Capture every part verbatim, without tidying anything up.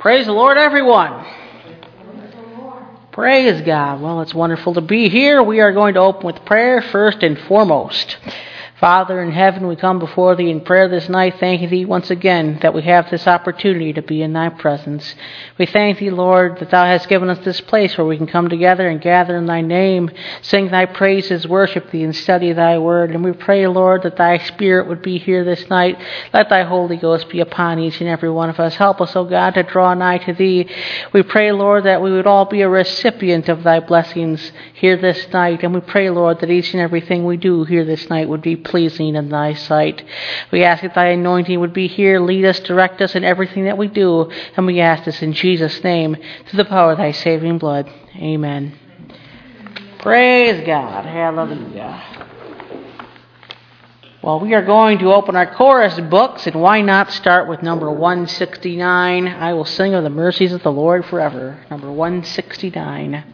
Praise the Lord, everyone. Praise God. Well, it's wonderful to be here. We are going to open with prayer first and foremost. Father in heaven, we come before Thee in prayer this night, thanking Thee once again that we have this opportunity to be in Thy presence. We thank Thee, Lord, that Thou hast given us this place where we can come together and gather in Thy name, sing Thy praises, worship Thee, and study Thy word. And we pray, Lord, that Thy Spirit would be here this night. Let Thy Holy Ghost be upon each and every one of us. Help us, O God, to draw nigh to Thee. We pray, Lord, that we would all be a recipient of Thy blessings here this night. And we pray, Lord, that each and everything we do here this night would be pleasing in Thy sight. We ask that Thy anointing would be here, lead us, direct us in everything that we do, and we ask this in Jesus' name, through the power of Thy saving blood. Amen. Praise God. Hallelujah. Well, we are going to open our chorus books, and why not start with number one sixty-nine, I Will Sing of the Mercies of the Lord Forever. Number one sixty-nine.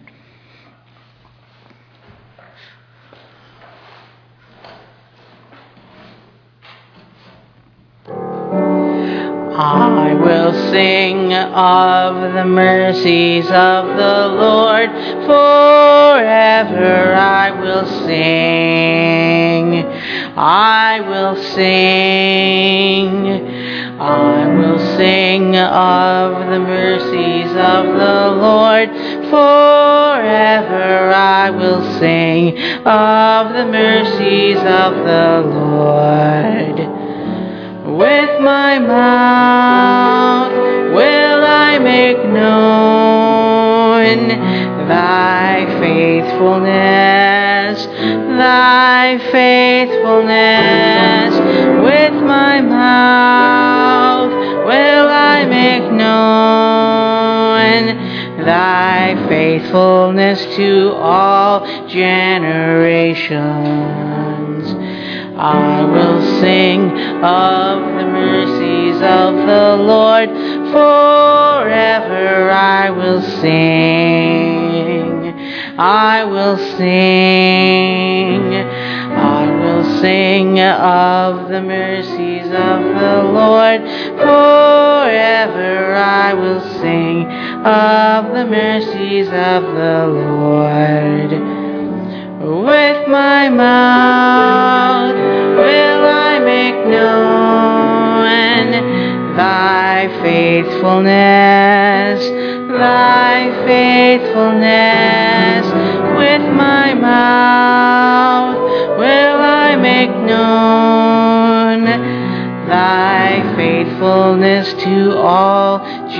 I will sing of the mercies of the Lord forever. I will sing. I will sing. I will sing of the mercies of the Lord forever. I will sing of the mercies of the Lord. With my mouth will I make known Thy faithfulness, Thy faithfulness. With my mouth will I make known Thy faithfulness to all generations. I will sing of the mercies of the Lord forever. I will sing. I will sing. I will sing of the mercies of the Lord forever. I will sing of the mercies of the Lord. With my mouth will I make known Thy faithfulness, Thy faithfulness. With my mouth will I make known Thy faithfulness to all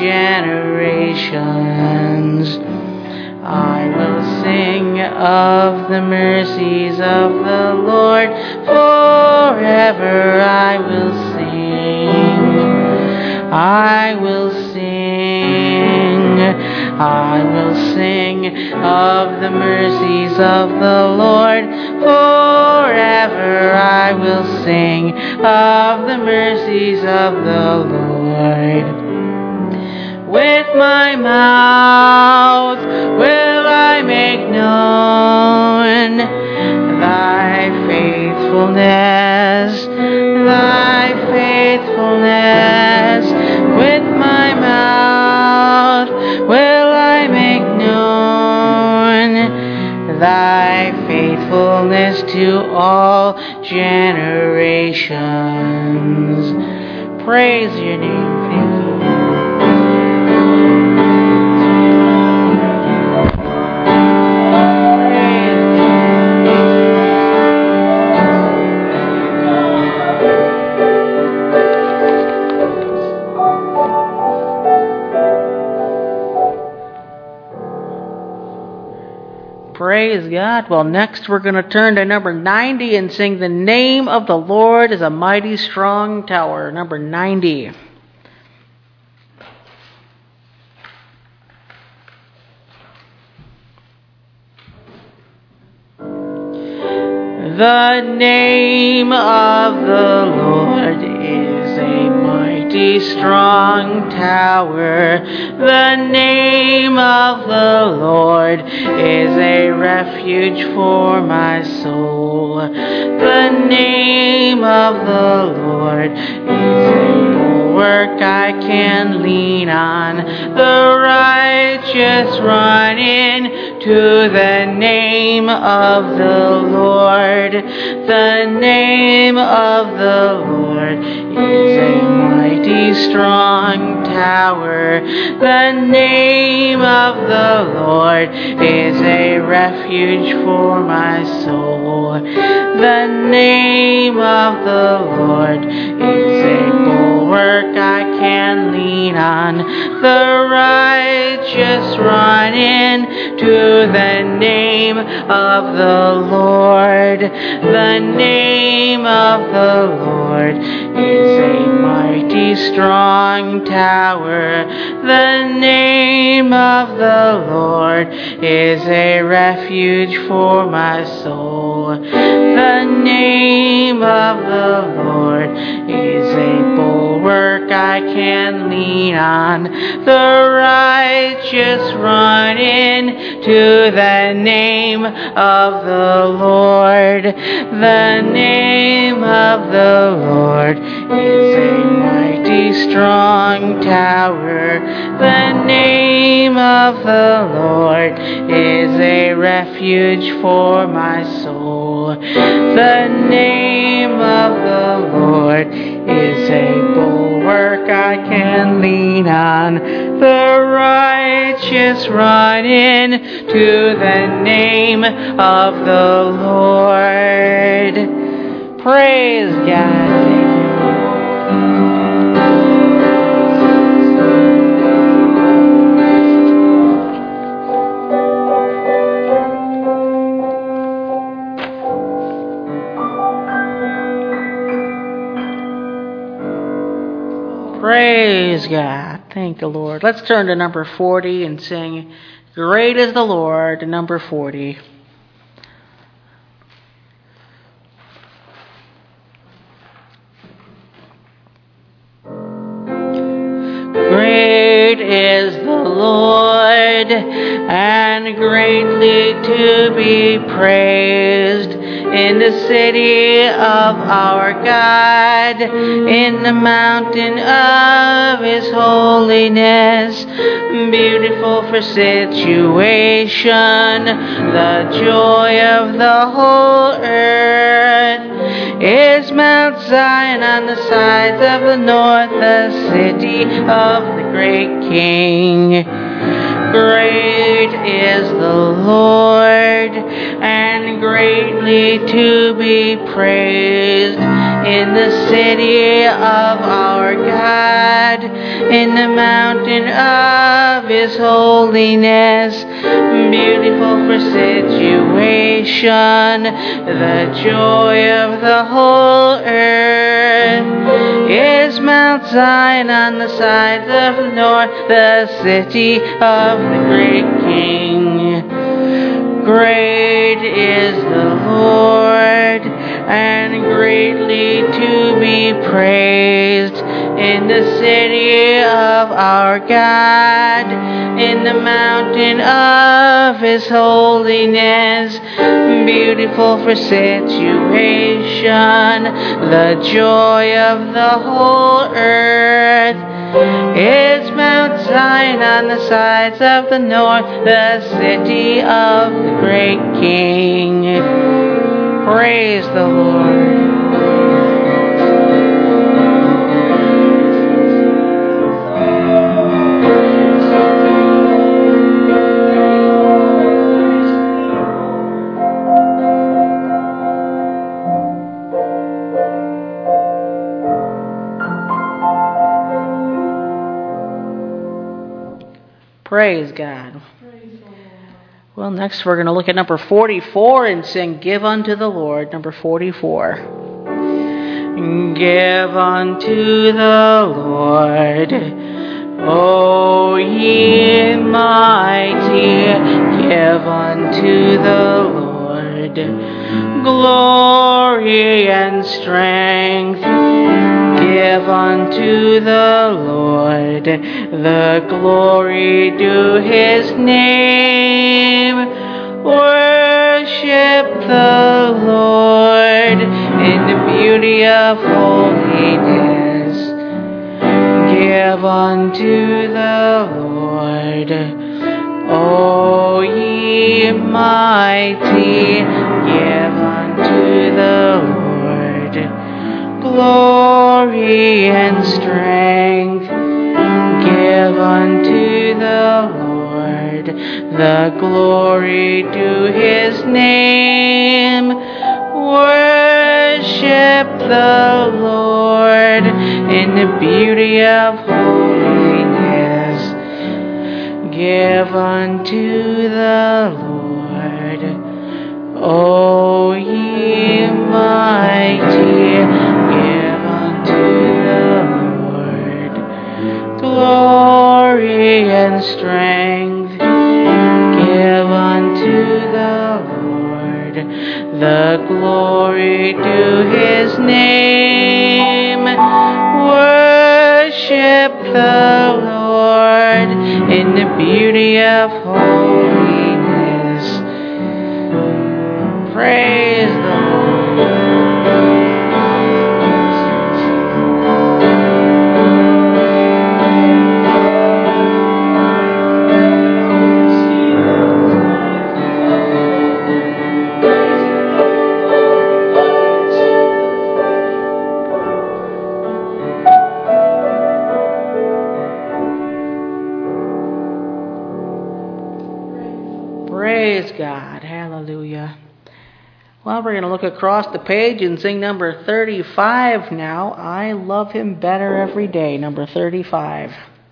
generations. I will sing of the mercies of the Lord forever. I will sing. I will sing. I will sing of the mercies of the Lord forever. I will sing of the mercies of the Lord. With my mouth will I make known Thy faithfulness, Thy faithfulness. With my mouth will I make known Thy faithfulness to all generations. Praise Your name. Thank you. Praise God. Well, next we're going to turn to number ninety and sing The Name of the Lord is a Mighty Strong Tower. Number ninety. The name of the Lord is a mighty strong tower. The name of the Lord is a refuge for my soul. The name of the Lord is a bulwark I can lean on. The righteous run in to the name of the Lord. The name of the Lord is a mighty strong tower. The name of the Lord is a refuge for my soul. The name of the Lord is a bulwark I can lean on. The righteous run in to the name of the Lord. The name of the Lord is a mighty strong tower. The name of the Lord is a refuge for my soul. The name of the Lord is a bulwark I can lean on. The righteous run in to the name of the Lord. The name of the Lord is a mighty strong tower. The name of the Lord is a refuge for my soul. The name of the Lord is a bulwark I can lean on. The righteous run in to the name of the Lord. Praise God. Praise God. Thank the Lord. Let's turn to number forty and sing, Great is the Lord, number forty. Great is the Lord, and greatly to be praised in the city of our God, in the mountain of His holiness, beautiful for situation, the joy of the whole earth is Mount Zion on the sides of the north, the city of the great King. Great is the Lord, and greatly to be praised in the city of our God, in the mountain of His holiness, beautiful for situation, the joy of the whole earth is Mount Zion on the sides of the north, the city of the great King. Great is the Lord, and greatly to be praised in the city of our God, in the mountain of His holiness, beautiful for situation, the joy of the whole earth is Mount Zion on the sides of the north, the city of the great King. Praise the Lord. Praise God. Praise the Lord. Well, next we're going to look at number forty-four and sing Give Unto the Lord, number forty-four. Give unto the Lord, O ye mighty, give unto the Lord glory and strength. Give unto the Lord the glory due His name. Worship the Lord in the beauty of holiness. Give unto the Lord, O ye mighty, give unto the Lord glory and strength. Give unto the Lord the glory due his name. Worship the Lord in the beauty of holiness. Give unto the Lord, O ye mighty, give unto the Lord glory and strength. Give unto the Lord the glory due his name. Worship the Lord in the beauty of holiness. Praise the Praise God. Hallelujah. Well, we're going to look across the page and sing number thirty-five now. I love him better every day. Number thirty-five.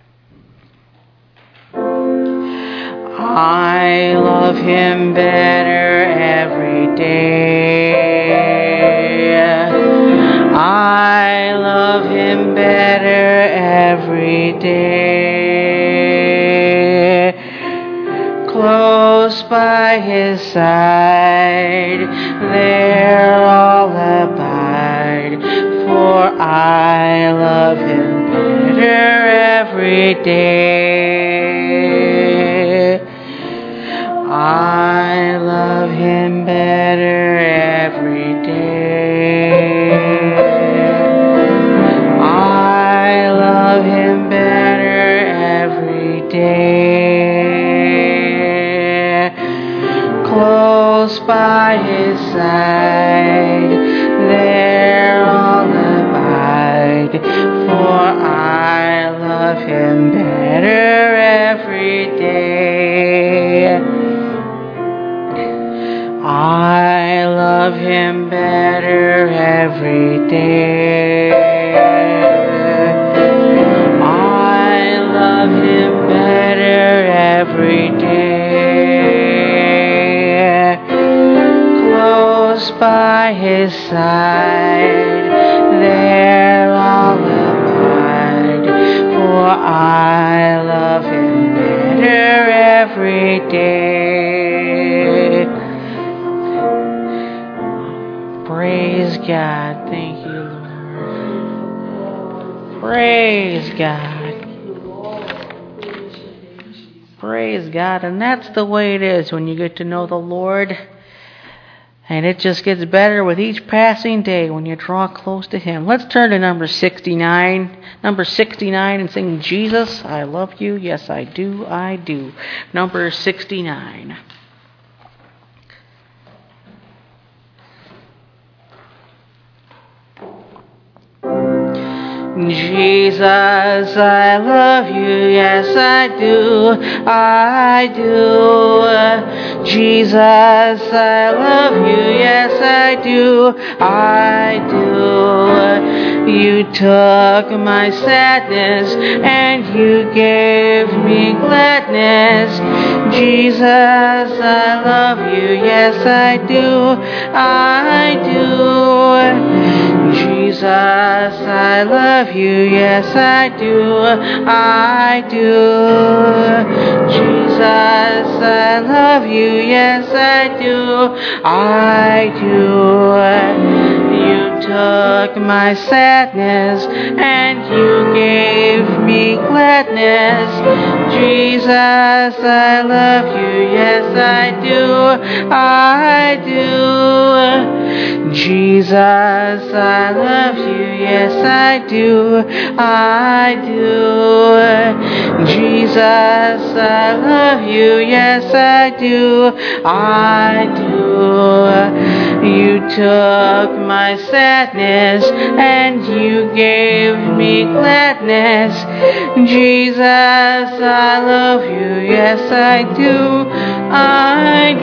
I love him better every day. I love him better every day. Close by his side, there I'll abide, for I love him better every day. I love him better every day. I love him better every day. Close by his side, there I'll abide, for I love him better every day. I love him better every day. I love him better every day. Close by his side, there I'll abide, for I love him better every day. Praise God. Thank you, Lord. Praise God. Praise God. And that's the way it is when you get to know the Lord. And it just gets better with each passing day when you draw close to him. Let's turn to number sixty-nine. Number sixty-nine and sing, Jesus, I love you. Yes, I do. I do. Number sixty-nine. Jesus, I love you, yes I do, I do. Jesus, I love you, yes I do, I do. You took my sadness and you gave me gladness. Jesus, I love you, yes I do, I do. Jesus, I love you, yes I do, I do. Jesus, I love you, yes I do, I do. You took my sadness and you gave me gladness. Jesus, I love you, yes I do, I do. Jesus, I love you, yes I do, I do. Jesus, I love you, yes I do, I do. You took my sadness and you gave me gladness. Jesus, I love you, yes I do, I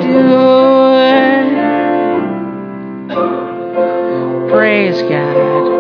do. Praise God.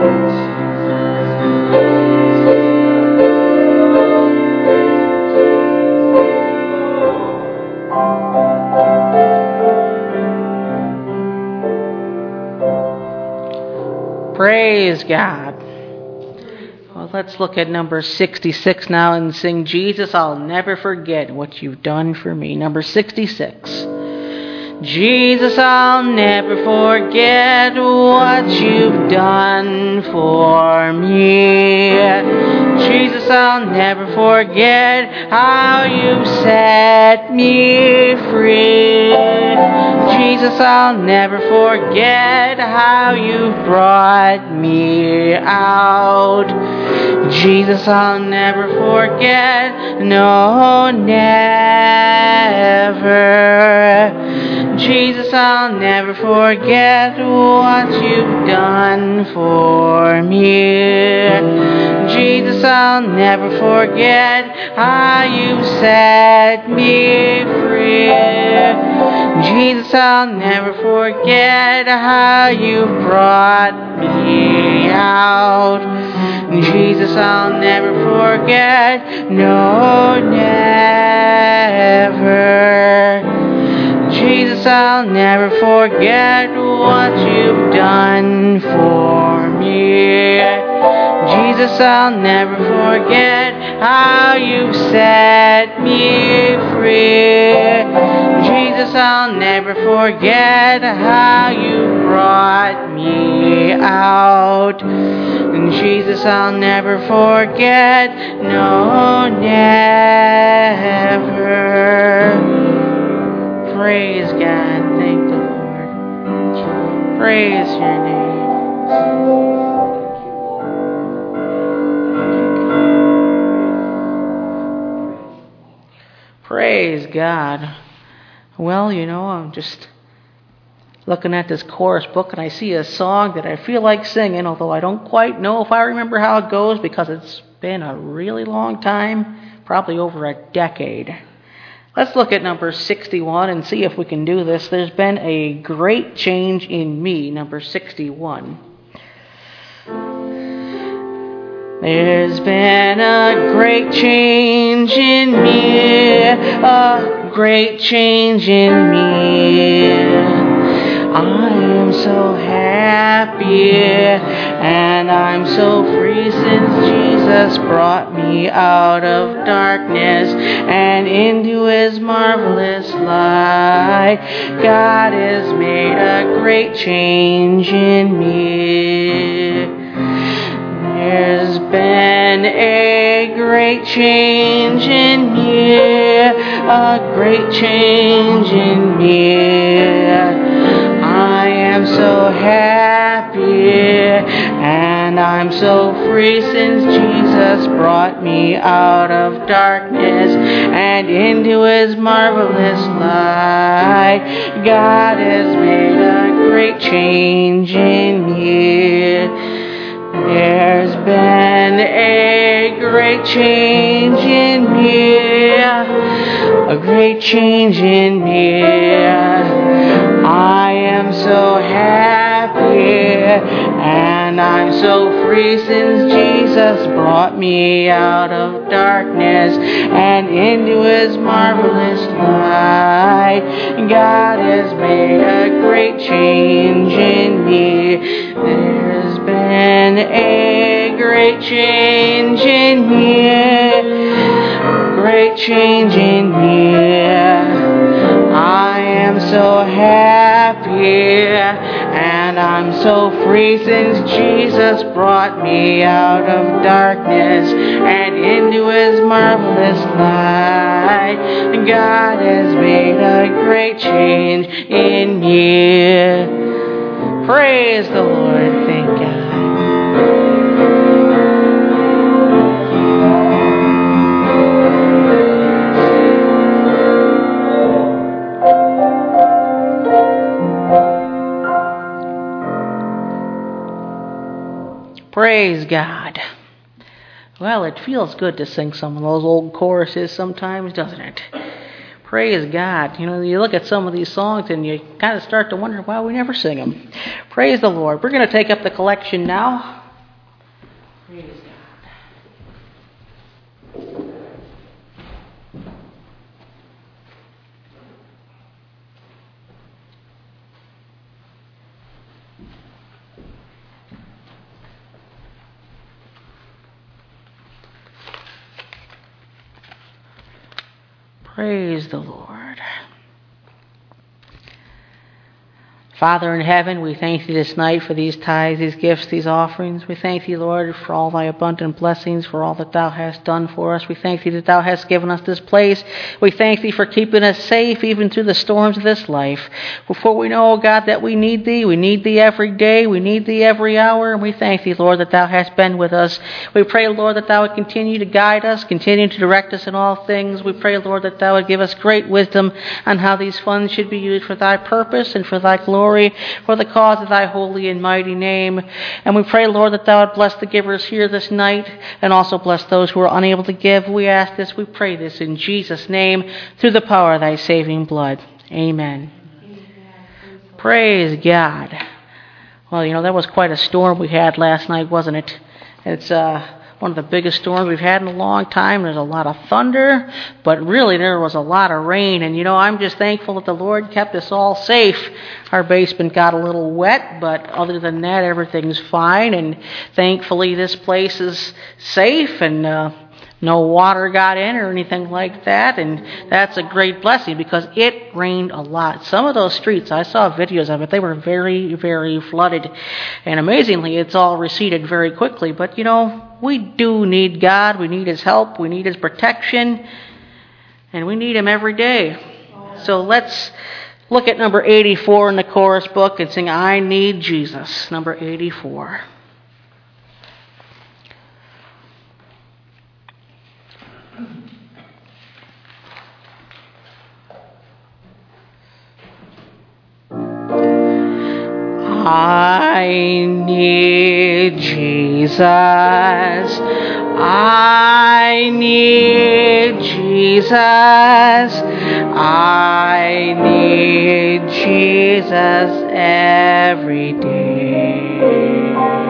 Praise God. Well, let's look at number sixty-six now and sing, Jesus, I'll never forget what you've done for me. Number sixty-six. Jesus, I'll never forget what you've done for me. Jesus, I'll never forget how you set me free. Jesus, I'll never forget how you brought me out. Jesus, I'll never forget, no, never. Jesus, I'll never forget what you've done for me. Jesus, I'll never forget how you set me free. Jesus, I'll never forget how you brought me out. Jesus, I'll never forget, no, never. Jesus, I'll never forget what you've done for me. Jesus, I'll never forget how you set me free. Jesus, I'll never forget how you brought me out. And Jesus, I'll never forget, no, never. Praise God. Thank the Lord. Praise your name. Praise God. Well, you know, I'm just looking at this chorus book and I see a song that I feel like singing, although I don't quite know if I remember how it goes because it's been a really long time, probably over a decade. Let's look at number sixty-one and see if we can do this. There's been a great change in me, number sixty-one. There's been a great change in me, a great change in me. I am so happy and I'm so free since Jesus brought me out of darkness and into his marvelous light. God has made a great change in me. There's been a great change in me, a great change in me. I am so happy and I'm so free since Jesus brought me out of darkness and into his marvelous light. God has made a great change in me. There's been a great change in me, a great change in me. I am so happy and I'm so free since Jesus brought me out of darkness and into his marvelous light. God has made a great change in me. There's been a great change in me, great change in me. I am so happy and I'm so free since Jesus brought me out of darkness and into his marvelous light. God has made a great change in me. Praise the Lord. Thank God. Praise God. Well, it feels good to sing some of those old choruses sometimes, doesn't it? Praise God. You know, you look at some of these songs and you kind of start to wonder why we never sing them. Praise the Lord. We're going to take up the collection now. Praise God. Praise the Lord. Father in heaven, we thank Thee this night for these tithes, these gifts, these offerings. We thank Thee, Lord, for all Thy abundant blessings, for all that Thou hast done for us. We thank Thee that Thou hast given us this place. We thank Thee for keeping us safe even through the storms of this life. Before we know, oh God, that we need Thee. We need Thee every day. We need Thee every hour. And we thank Thee, Lord, that Thou hast been with us. We pray, Lord, that Thou would continue to guide us, continue to direct us in all things. We pray, Lord, that Thou would give us great wisdom on how these funds should be used for Thy purpose and for Thy glory, for the cause of Thy holy and mighty name. And we pray, Lord, that Thou would bless the givers here this night and also bless those who are unable to give. We ask this, we pray this in Jesus' name through the power of Thy saving blood. Amen. Amen. Praise God. Well, you know, that was quite a storm we had last night, wasn't it? It's uh one of the biggest storms we've had in a long time. There's a lot of thunder, but really there was a lot of rain. And, you know, I'm just thankful that the Lord kept us all safe. Our basement got a little wet, but other than that, everything's fine. And thankfully, this place is safe and uh, no water got in or anything like that. And that's a great blessing because it rained a lot. Some of those streets, I saw videos of it, they were very, very flooded. And amazingly, it's all receded very quickly. But, you know, we do need God. We need His help. We need His protection. And we need Him every day. So let's look at number eighty-four in the chorus book and sing, I Need Jesus. Number eighty-four. I need Jesus. I need Jesus. I need Jesus every day.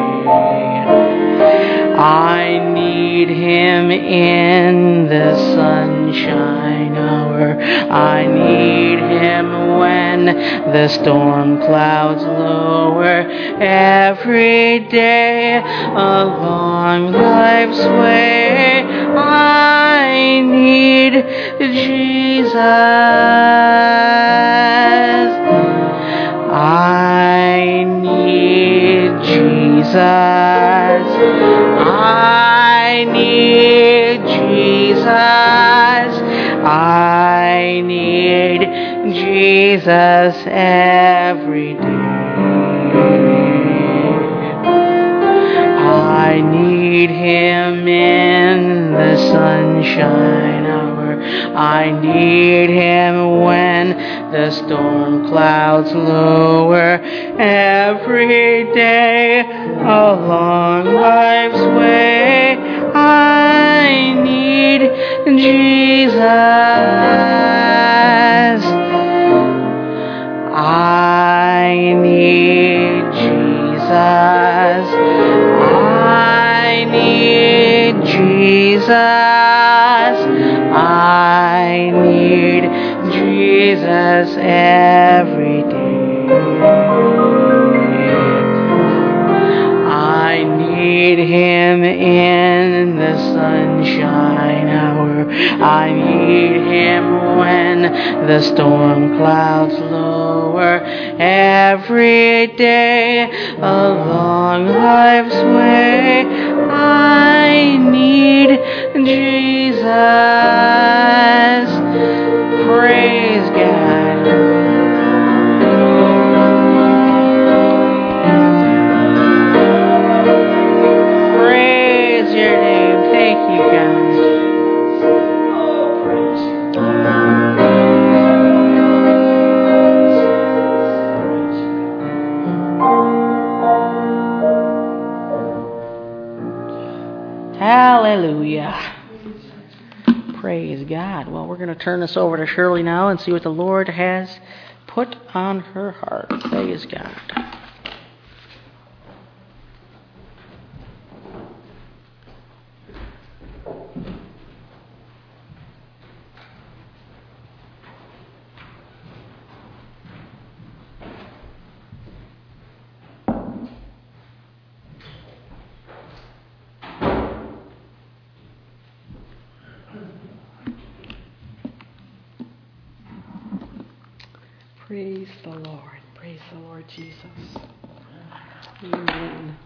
I need Him in the sunshine hour. I need Him when the storm clouds lower. Every day along life's way, I need Jesus. I need Jesus. I need Jesus. I need Jesus every day. I need Him in the sunshine hour. I need Him when the storm clouds lower. Every day along life's way, I need Jesus. I need Jesus. I need Jesus. I need Jesus every day. I need Him in the sunshine hour. I need Him when the storm clouds lower. Every day along life's way, I need Jesus. Praise God. going to turn this over to Shirley now and see what the Lord has put on her heart. Praise God. Praise the Lord. Praise the Lord Jesus. Amen.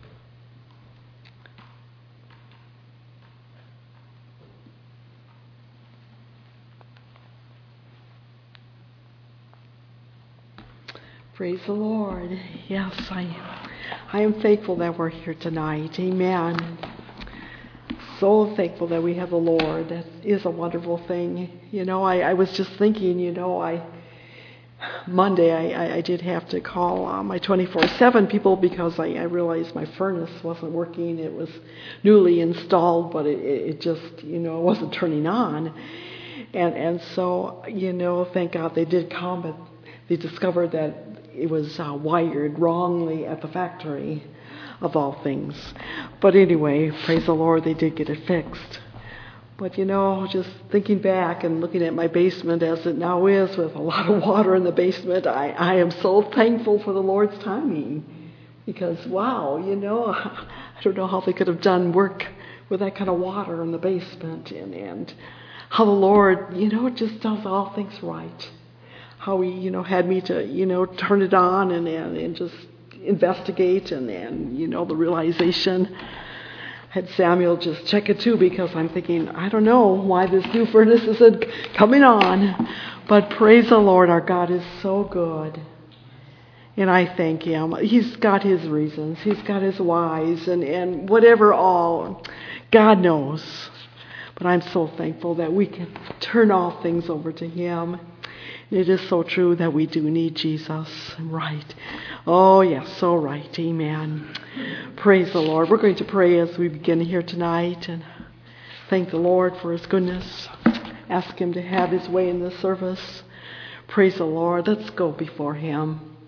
Praise the Lord. Yes, I, I am thankful that we're here tonight. Amen. So thankful that we have the Lord. That is a wonderful thing. You know, I, I was just thinking, you know, I Monday I, I did have to call uh, my twenty-four seven people because I, I realized my furnace wasn't working. It was newly installed, but it, it just, you know, it wasn't turning on. And and so, you know, thank God they did come, but they discovered that it was uh, wired wrongly at the factory, of all things. But anyway, praise the Lord, they did get it fixed. But, you know, just thinking back and looking at my basement as it now is with a lot of water in the basement, I, I am so thankful for the Lord's timing. Because, wow, you know, I don't know how they could have done work with that kind of water in the basement. And, and how the Lord, you know, just does all things right. How He, you know, had me to, you know, turn it on and, and, and just investigate and, and, you know, the realization. Had Samuel just check it too, because I'm thinking, I don't know why this new furnace isn't coming on. But praise the Lord, our God is so good. And I thank Him. He's got His reasons. He's got His whys and, and whatever all. God knows. But I'm so thankful that we can turn all things over to Him. It is so true that we do need Jesus. Right. Oh, yes, so right. Amen. Praise the Lord. We're going to pray as we begin here tonight and thank the Lord for His goodness. Ask Him to have His way in this service. Praise the Lord. Let's go before Him.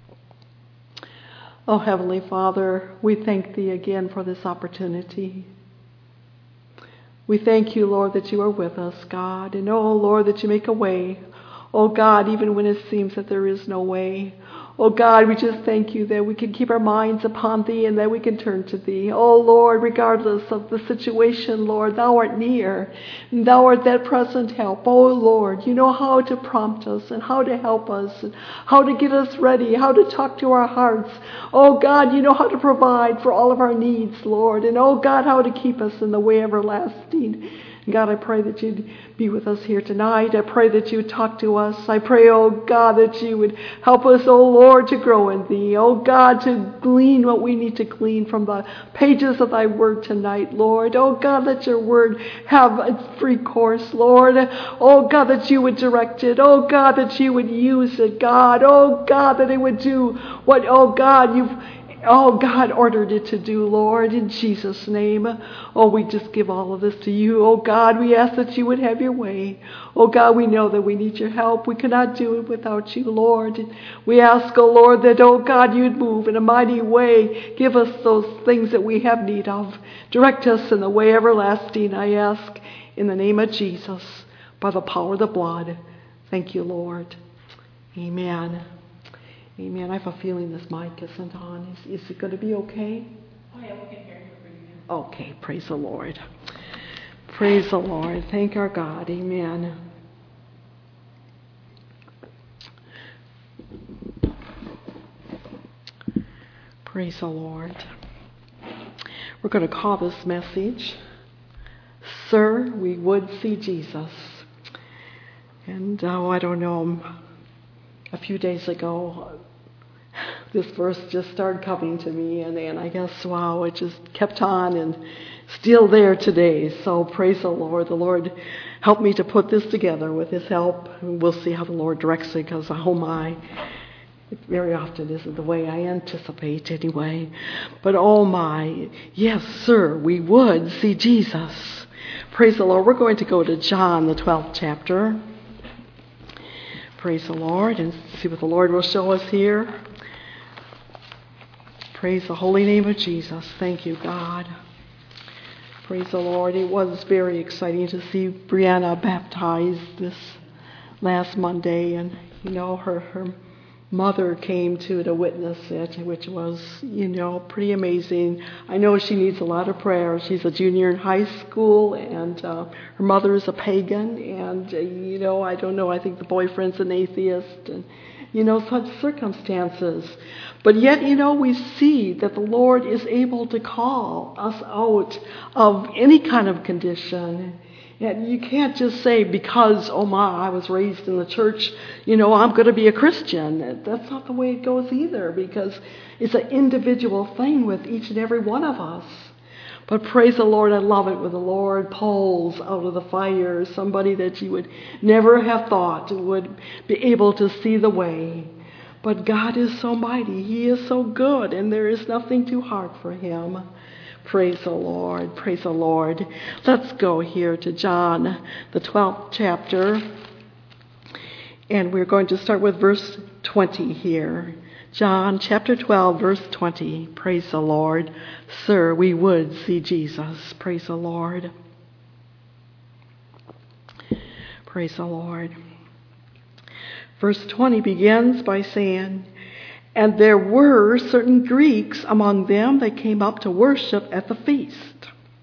Oh, Heavenly Father, we thank Thee again for this opportunity. We thank You, Lord, that You are with us, God. And oh, Lord, that You make a way. Oh God, even when it seems that there is no way. Oh God, we just thank You that we can keep our minds upon Thee and that we can turn to Thee. Oh Lord, regardless of the situation, Lord, Thou art near. And Thou art that present help. Oh Lord, You know how to prompt us and how to help us and how to get us ready, how to talk to our hearts. Oh God, You know how to provide for all of our needs, Lord. And oh God, how to keep us in the way everlasting. God, I pray that You'd be with us here tonight. I pray that You would talk to us. I pray, oh God, that You would help us, oh Lord, to grow in Thee. Oh God, to glean what we need to glean from the pages of Thy Word tonight, Lord. Oh God, let Your Word have its free course, Lord. Oh God, that You would direct it. Oh God, that You would use it, God. Oh God, that it would do what, oh God, You've Oh, God ordered it to do, Lord, in Jesus' name. Oh, we just give all of this to You. Oh, God, we ask that You would have Your way. Oh, God, we know that we need Your help. We cannot do it without You, Lord. We ask, oh, Lord, that, oh, God, You'd move in a mighty way. Give us those things that we have need of. Direct us in the way everlasting, I ask, in the name of Jesus, by the power of the blood. Thank You, Lord. Amen. Amen. I have a feeling this mic isn't on. Is, is it going to be okay? Oh, yeah, we can hear you pretty good. Okay. Praise the Lord. Praise the Lord. Thank our God. Amen. Praise the Lord. We're going to call this message, Sir, We Would See Jesus. And, oh, I don't know, a few days ago, this verse just started coming to me, and, and I guess, wow, it just kept on and still there today. So praise the Lord. The Lord helped me to put this together with His help. And we'll see how the Lord directs it, because, oh my, It very often isn't the way I anticipate anyway. But oh my, yes, sir, we would see Jesus. Praise the Lord. We're going to go to John, the twelfth chapter. Praise the Lord, and see what the Lord will show us here. Praise the holy name of Jesus. Thank you, God. Praise the Lord. It was very exciting to see Brianna baptized this last Monday, and you know, her her mother came to to witness it, which was, you know, pretty amazing. I know she needs a lot of prayer. She's a junior in high school, and uh, her mother is a pagan, and uh, you know, I don't know, I think the boyfriend's an atheist, and you know, such circumstances. But yet, you know, we see that the Lord is able to call us out of any kind of condition. And you can't just say, because, oh my, I was raised in the church, you know, I'm going to be a Christian. That's not the way it goes either, because it's an individual thing with each and every one of us. But praise the Lord, I love it when the Lord pulls out of the fire somebody that you would never have thought would be able to see the way. But God is so mighty. He is so good, and there is nothing too hard for him. Praise the Lord. Praise the Lord. Let's go here to John, the twelfth chapter. And we're going to start with verse twenty here. John chapter twelve, verse twenty. Praise the Lord. Sir, we would see Jesus. Praise the Lord. Praise the Lord. Verse twenty begins by saying, and there were certain Greeks among them that came up to worship at the feast.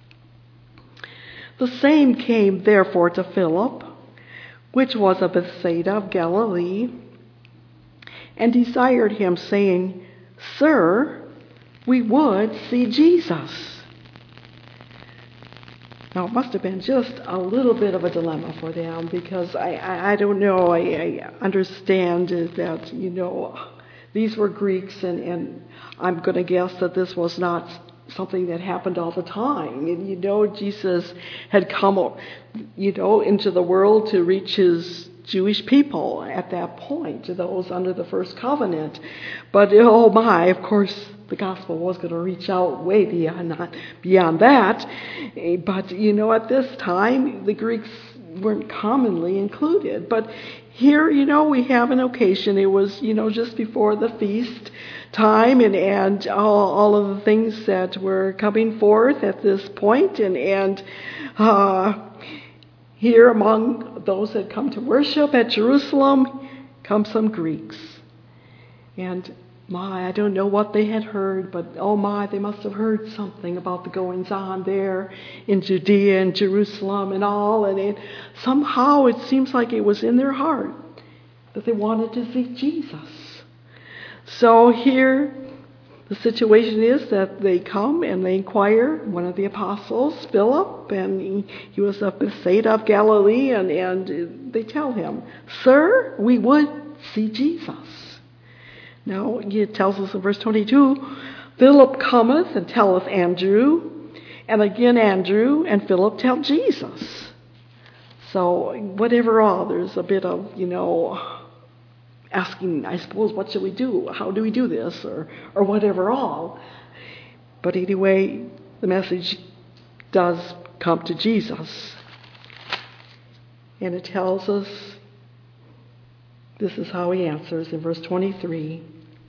The same came therefore to Philip, which was of Bethsaida of Galilee, and desired him, saying, Sir, we would see Jesus. Now, it must have been just a little bit of a dilemma for them, because I, I, I don't know, I, I understand that, you know, these were Greeks, and, and I'm going to guess that this was not something that happened all the time. And, you know, Jesus had come, you know, into the world to reach his Jewish people at that point, to those under the first covenant. But, oh my, of course, the gospel was going to reach out way beyond that, beyond that. But, you know, at this time, the Greeks weren't commonly included. But here, you know, we have an occasion. It was, you know, just before the feast time, and, and all, all of the things that were coming forth at this point. And, and uh, here among those that come to worship at Jerusalem come some Greeks. And my, I don't know what they had heard, but oh my, they must have heard something about the goings on there in Judea and Jerusalem and all. And it, somehow it seems like it was in their heart that they wanted to see Jesus. So here the situation is that they come and they inquire one of the apostles, Philip, and he, he was of Bethsaida of Galilee, and, and they tell him, Sir, we would see Jesus. Now, it tells us in verse twenty-two, Philip cometh and telleth Andrew, and again Andrew and Philip tell Jesus. So, whatever all, there's a bit of, you know, asking, I suppose, what should we do? How do we do this? Or, or whatever all. But anyway, the message does come to Jesus. And it tells us, this is how he answers in verse twenty-three.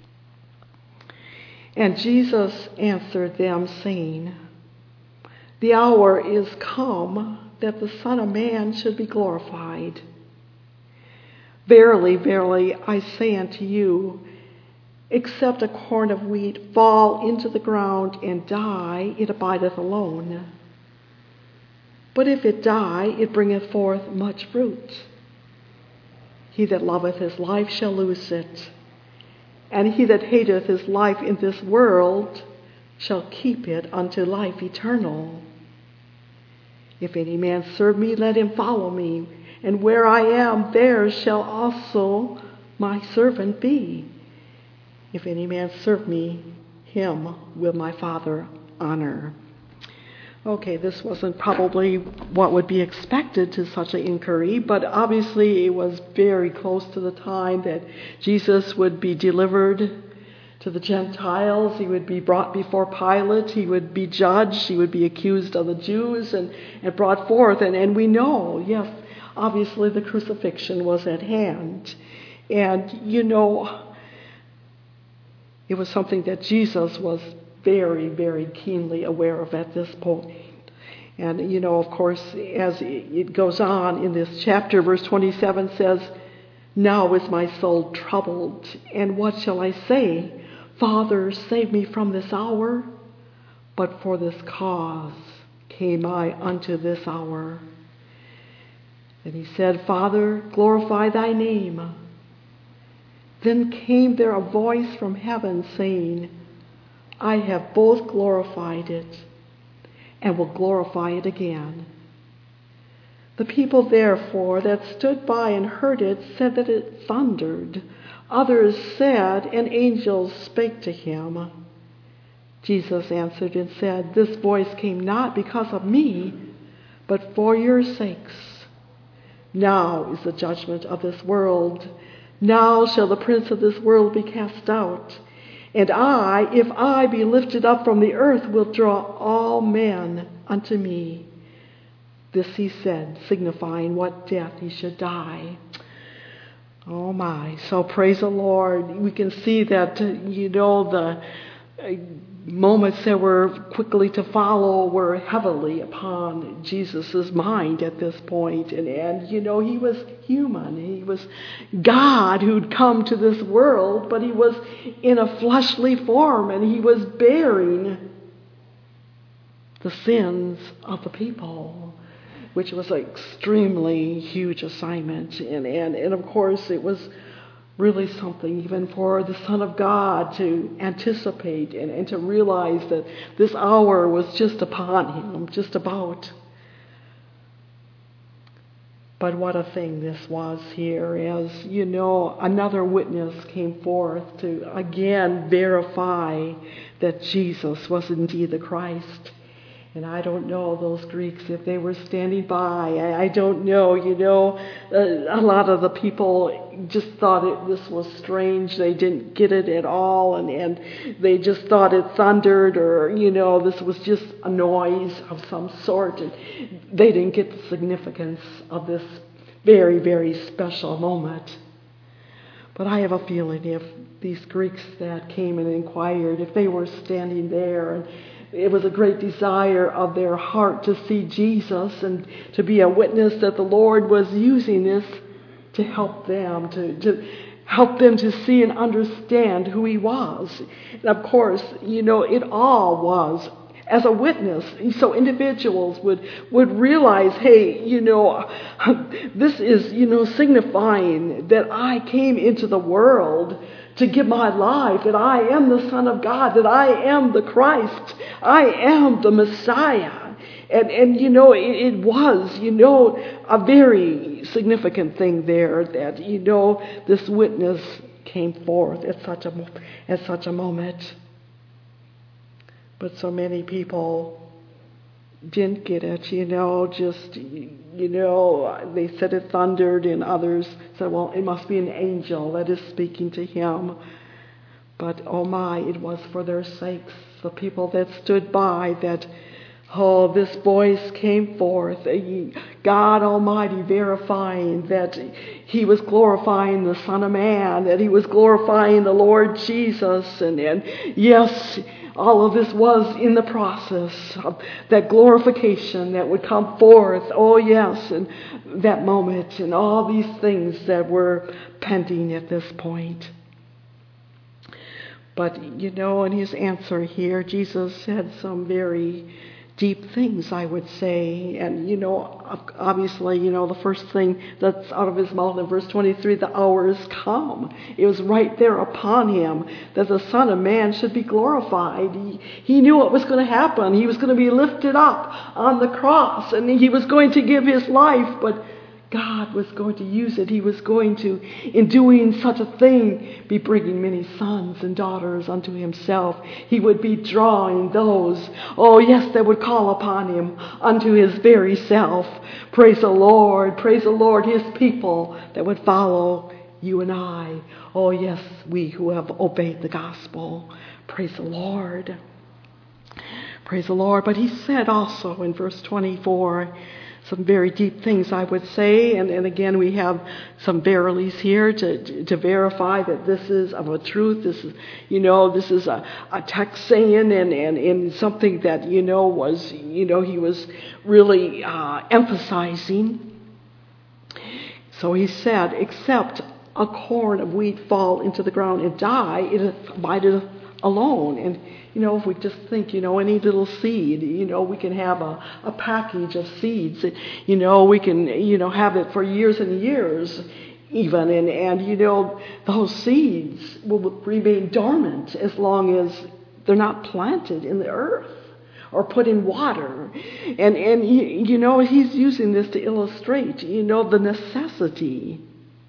And Jesus answered them, saying, The hour is come that the Son of Man should be glorified. Verily, verily, I say unto you, except a corn of wheat fall into the ground and die, it abideth alone. But if it die, it bringeth forth much fruit. He that loveth his life shall lose it, and he that hateth his life in this world shall keep it unto life eternal. If any man serve me, let him follow me, and where I am, there shall also my servant be. If any man serve me, him will my Father honor. Okay, this wasn't probably what would be expected to such an inquiry, but obviously it was very close to the time that Jesus would be delivered to the Gentiles. He would be brought before Pilate. He would be judged. He would be accused of the Jews and, and brought forth. And, and we know, yes, obviously the crucifixion was at hand. And, you know, it was something that Jesus was very, very keenly aware of at this point. And, you know, of course, as it goes on in this chapter, verse twenty-seven says, "Now is my soul troubled, and what shall I say? Father, save me from this hour. But for this cause came I unto this hour." And he said, "Father, glorify thy name." Then came there a voice from heaven saying, "I have both glorified it and will glorify it again." The people therefore that stood by and heard it said that it thundered. Others said, "An angel spake to him." Jesus answered and said, "This voice came not because of me, but for your sakes. Now is the judgment of this world. Now shall the prince of this world be cast out. And I, if I be lifted up from the earth, will draw all men unto me." This he said, signifying what death he should die. Oh my. So praise the Lord. We can see that, you know, the moments that were quickly to follow were heavily upon Jesus' mind at this point. And, and, you know, he was human. He was God who'd come to this world, but he was in a fleshly form, and he was bearing the sins of the people, which was an extremely huge assignment. And, and, and of course, it was really something even for the Son of God to anticipate and, and to realize that this hour was just upon him, just about. But what a thing this was here, as, you know, another witness came forth to again verify that Jesus was indeed the Christ. And I don't know those Greeks, if they were standing by. I, I don't know, you know. Uh, a lot of the people just thought it, this was strange. They didn't get it at all. And, and they just thought it thundered, or, you know, this was just a noise of some sort. And they didn't get the significance of this very, very special moment. But I have a feeling if these Greeks that came and inquired, if they were standing there, and it was a great desire of their heart to see Jesus and to be a witness that the Lord was using this to help them, to, to help them to see and understand who he was. And of course, you know, it all was as a witness. So individuals would, would realize, hey, you know, this is, you know, signifying that I came into the world to give my life, that I am the Son of God, that I am the Christ, I am the Messiah. And, and you know, it, it was, you know, a very significant thing there that, you know, this witness came forth at such a, at such a moment. But so many people didn't get it, you know, just, you know, they said it thundered, and others said, well, it must be an angel that is speaking to him. But, oh my, it was for their sakes, the people that stood by, that, oh, this voice came forth, God Almighty verifying that he was glorifying the Son of Man, that he was glorifying the Lord Jesus, and, and yes, all of this was in the process of that glorification that would come forth. Oh, yes, and that moment and all these things that were pending at this point. But, you know, in his answer here, Jesus said some very deep things, I would say. And, you know, obviously, you know, the first thing that's out of his mouth in verse twenty-three, the hour is come. It was right there upon him that the Son of Man should be glorified. He, he knew what was going to happen. He was going to be lifted up on the cross, and he was going to give his life. But God was going to use it. He was going to, in doing such a thing, be bringing many sons and daughters unto himself. He would be drawing those, oh yes, that would call upon him unto his very self. Praise the Lord, praise the Lord, his people that would follow you and I. Oh yes, we who have obeyed the gospel. Praise the Lord. Praise the Lord. But he said also in verse twenty-four, some very deep things, I would say. And, and again, we have some verilies here to, to verify that this is of a truth. This is, you know, this is a, a text saying and, and, and something that, you know, was, you know, he was really uh, emphasizing. So he said, except a corn of wheat fall into the ground and die, it abideth alone. And you know, if we just think, you know, any little seed, you know, we can have a, a package of seeds. You know, we can, you know, have it for years and years even. And, and you know, those seeds will remain dormant as long as they're not planted in the earth or put in water. And, and you know, he's using this to illustrate, you know, the necessity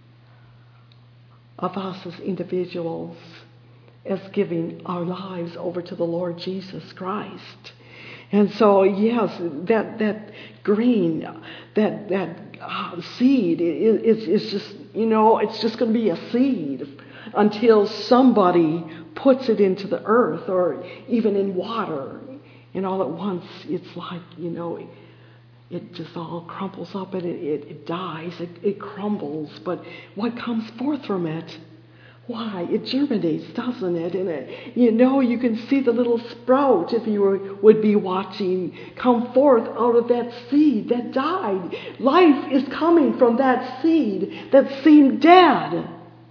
of us as individuals as giving our lives over to the Lord Jesus Christ. And so, yes, that that grain, that that uh, seed is is just, you know, it's just going to be a seed until somebody puts it into the earth or even in water. And all at once, it's like, you know, it just all crumples up and it, it, it dies, it, it crumbles. But what comes forth from it? Why? It germinates, doesn't it? And it, you know, you can see the little sprout, if you were, would be watching, come forth out of that seed that died. Life is coming from that seed that seemed dead.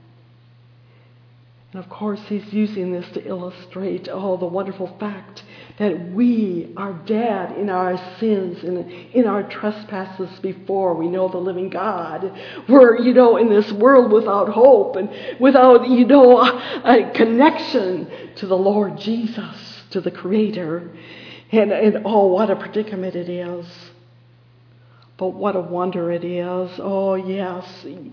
And of course, he's using this to illustrate, oh, the wonderful fact that we are dead in our sins and in our trespasses before we know the living God. We're, you know, in this world without hope and without, you know, a, a connection to the Lord Jesus, to the Creator. And, and oh, what a predicament it is. But what a wonder it is. Oh, yes.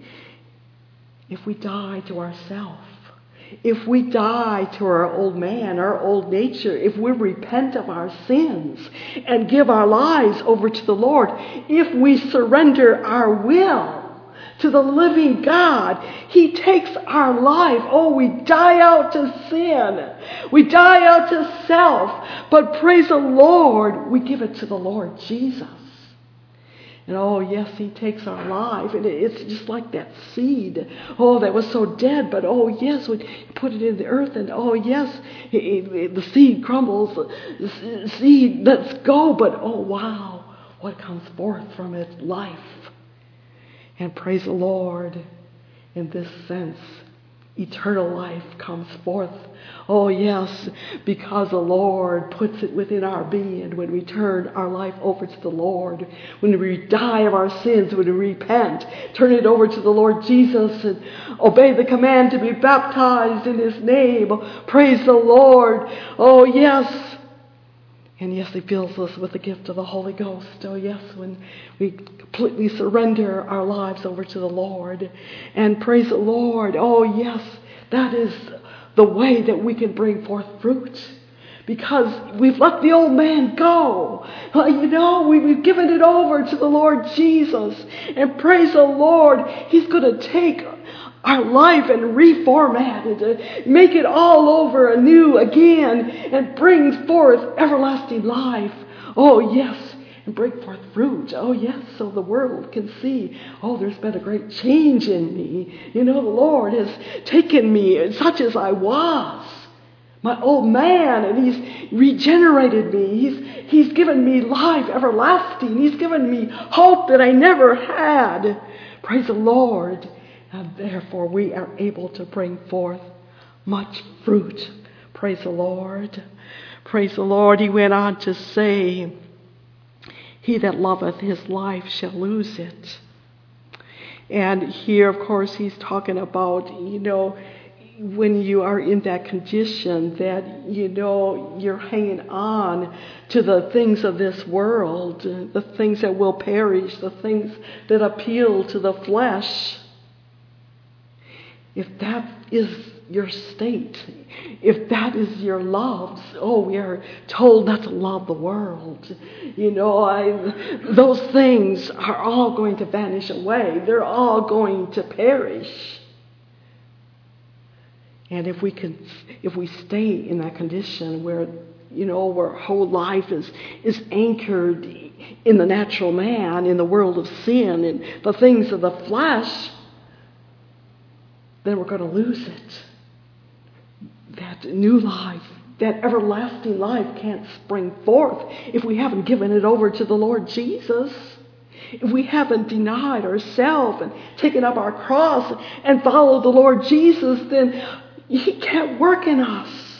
If we die to ourselves, if we die to our old man, our old nature, if we repent of our sins and give our lives over to the Lord, if we surrender our will to the living God, he takes our life. Oh, we die out to sin. We die out to self. But praise the Lord, we give it to the Lord Jesus. And oh, yes, he takes our life. And it's just like that seed. Oh, that was so dead. But oh, yes, we put it in the earth. And oh, yes, the seed crumbles. The seed lets go. But oh, wow, what comes forth from it? Life. And praise the Lord, in this sense, eternal life comes forth. Oh yes, because the Lord puts it within our being when we turn our life over to the Lord. When we die of our sins, when we repent, turn it over to the Lord Jesus and obey the command to be baptized in his name. Praise the Lord. Oh yes. And yes, he fills us with the gift of the Holy Ghost. Oh yes, when we completely surrender our lives over to the Lord. And praise the Lord. Oh yes, that is the way that we can bring forth fruit. Because we've let the old man go. You know, we've given it over to the Lord Jesus. And praise the Lord, he's going to take our life and reformat it, make it all over anew again, and bring forth everlasting life. Oh yes, and bring forth fruit. Oh yes, so the world can see, oh, there's been a great change in me. You know, the Lord has taken me such as I was, my old man, and he's regenerated me. He's, he's given me life everlasting. He's given me hope that I never had. Praise the Lord. And therefore we are able to bring forth much fruit. Praise the Lord. Praise the Lord. He went on to say, he that loveth his life shall lose it. And here, of course, he's talking about, you know, when you are in that condition that, you know, you're hanging on to the things of this world, the things that will perish, the things that appeal to the flesh. If that is your state, if that is your love, oh, we are told not to love the world. You know, I, those things are all going to vanish away. They're all going to perish. And if we can, if we stay in that condition where, you know, where our whole life is, is anchored in the natural man, in the world of sin, and the things of the flesh, then we're going to lose it. That new life, that everlasting life can't spring forth if we haven't given it over to the Lord Jesus. If we haven't denied ourselves and taken up our cross and followed the Lord Jesus, then He can't work in us.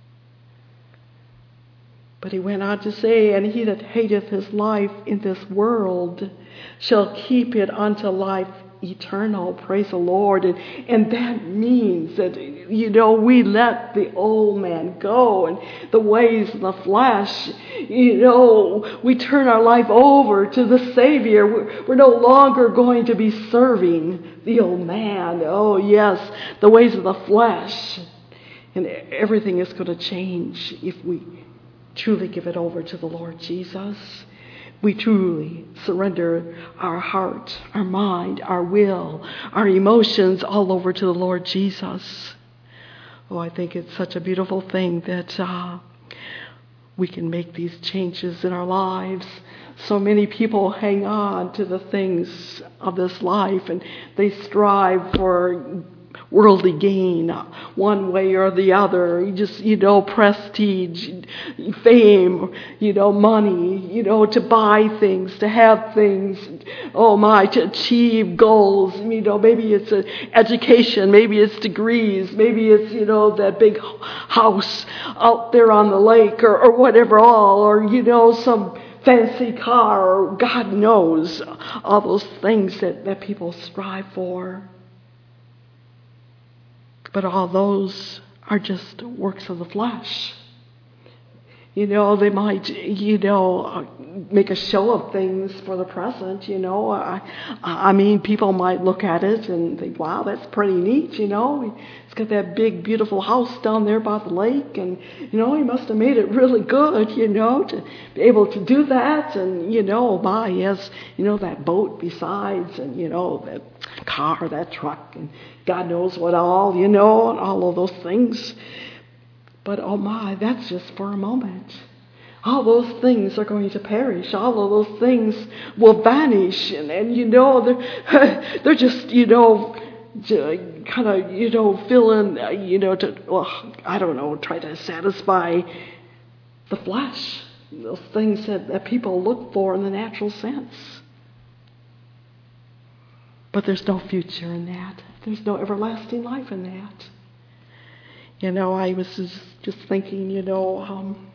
But he went on to say, and he that hateth his life in this world shall keep it unto life eternal. Praise the Lord. And, and that means that, you know, we let the old man go and the ways of the flesh. You know, we turn our life over to the Savior. We're, we're no longer going to be serving the old man. Oh, yes, the ways of the flesh. And everything is going to change if we truly give it over to the Lord Jesus. We truly surrender our heart, our mind, our will, our emotions all over to the Lord Jesus. Oh, I think it's such a beautiful thing that uh, we can make these changes in our lives. So many people hang on to the things of this life and they strive for worldly gain one way or the other. You just, you know, prestige, fame, you know, money, you know, to buy things, to have things, oh my, to achieve goals. You know, maybe it's an education, maybe it's degrees, maybe it's, you know, that big house out there on the lake or, or whatever all, or, you know, some fancy car, or God knows, all those things that, that people strive for. But all those are just works of the flesh. You know, they might, you know, make a show of things for the present, you know. I, I mean, people might look at it and think, wow, that's pretty neat, you know. It's got that big, beautiful house down there by the lake, and, you know, he must have made it really good, you know, to be able to do that. And, you know, my, yes, you know, that boat besides, and, you know, that car, that truck, and God knows what all, you know, and all of those things. But oh my, that's just for a moment. All those things are going to perish. All of those things will vanish. And, and you know, they're, they're just, you know, kind of, you know, fill in, you know, to, well, I don't know, try to satisfy the flesh. Those things that, that people look for in the natural sense. But there's no future in that. There's no everlasting life in that. You know, I was just, just thinking, you know, um,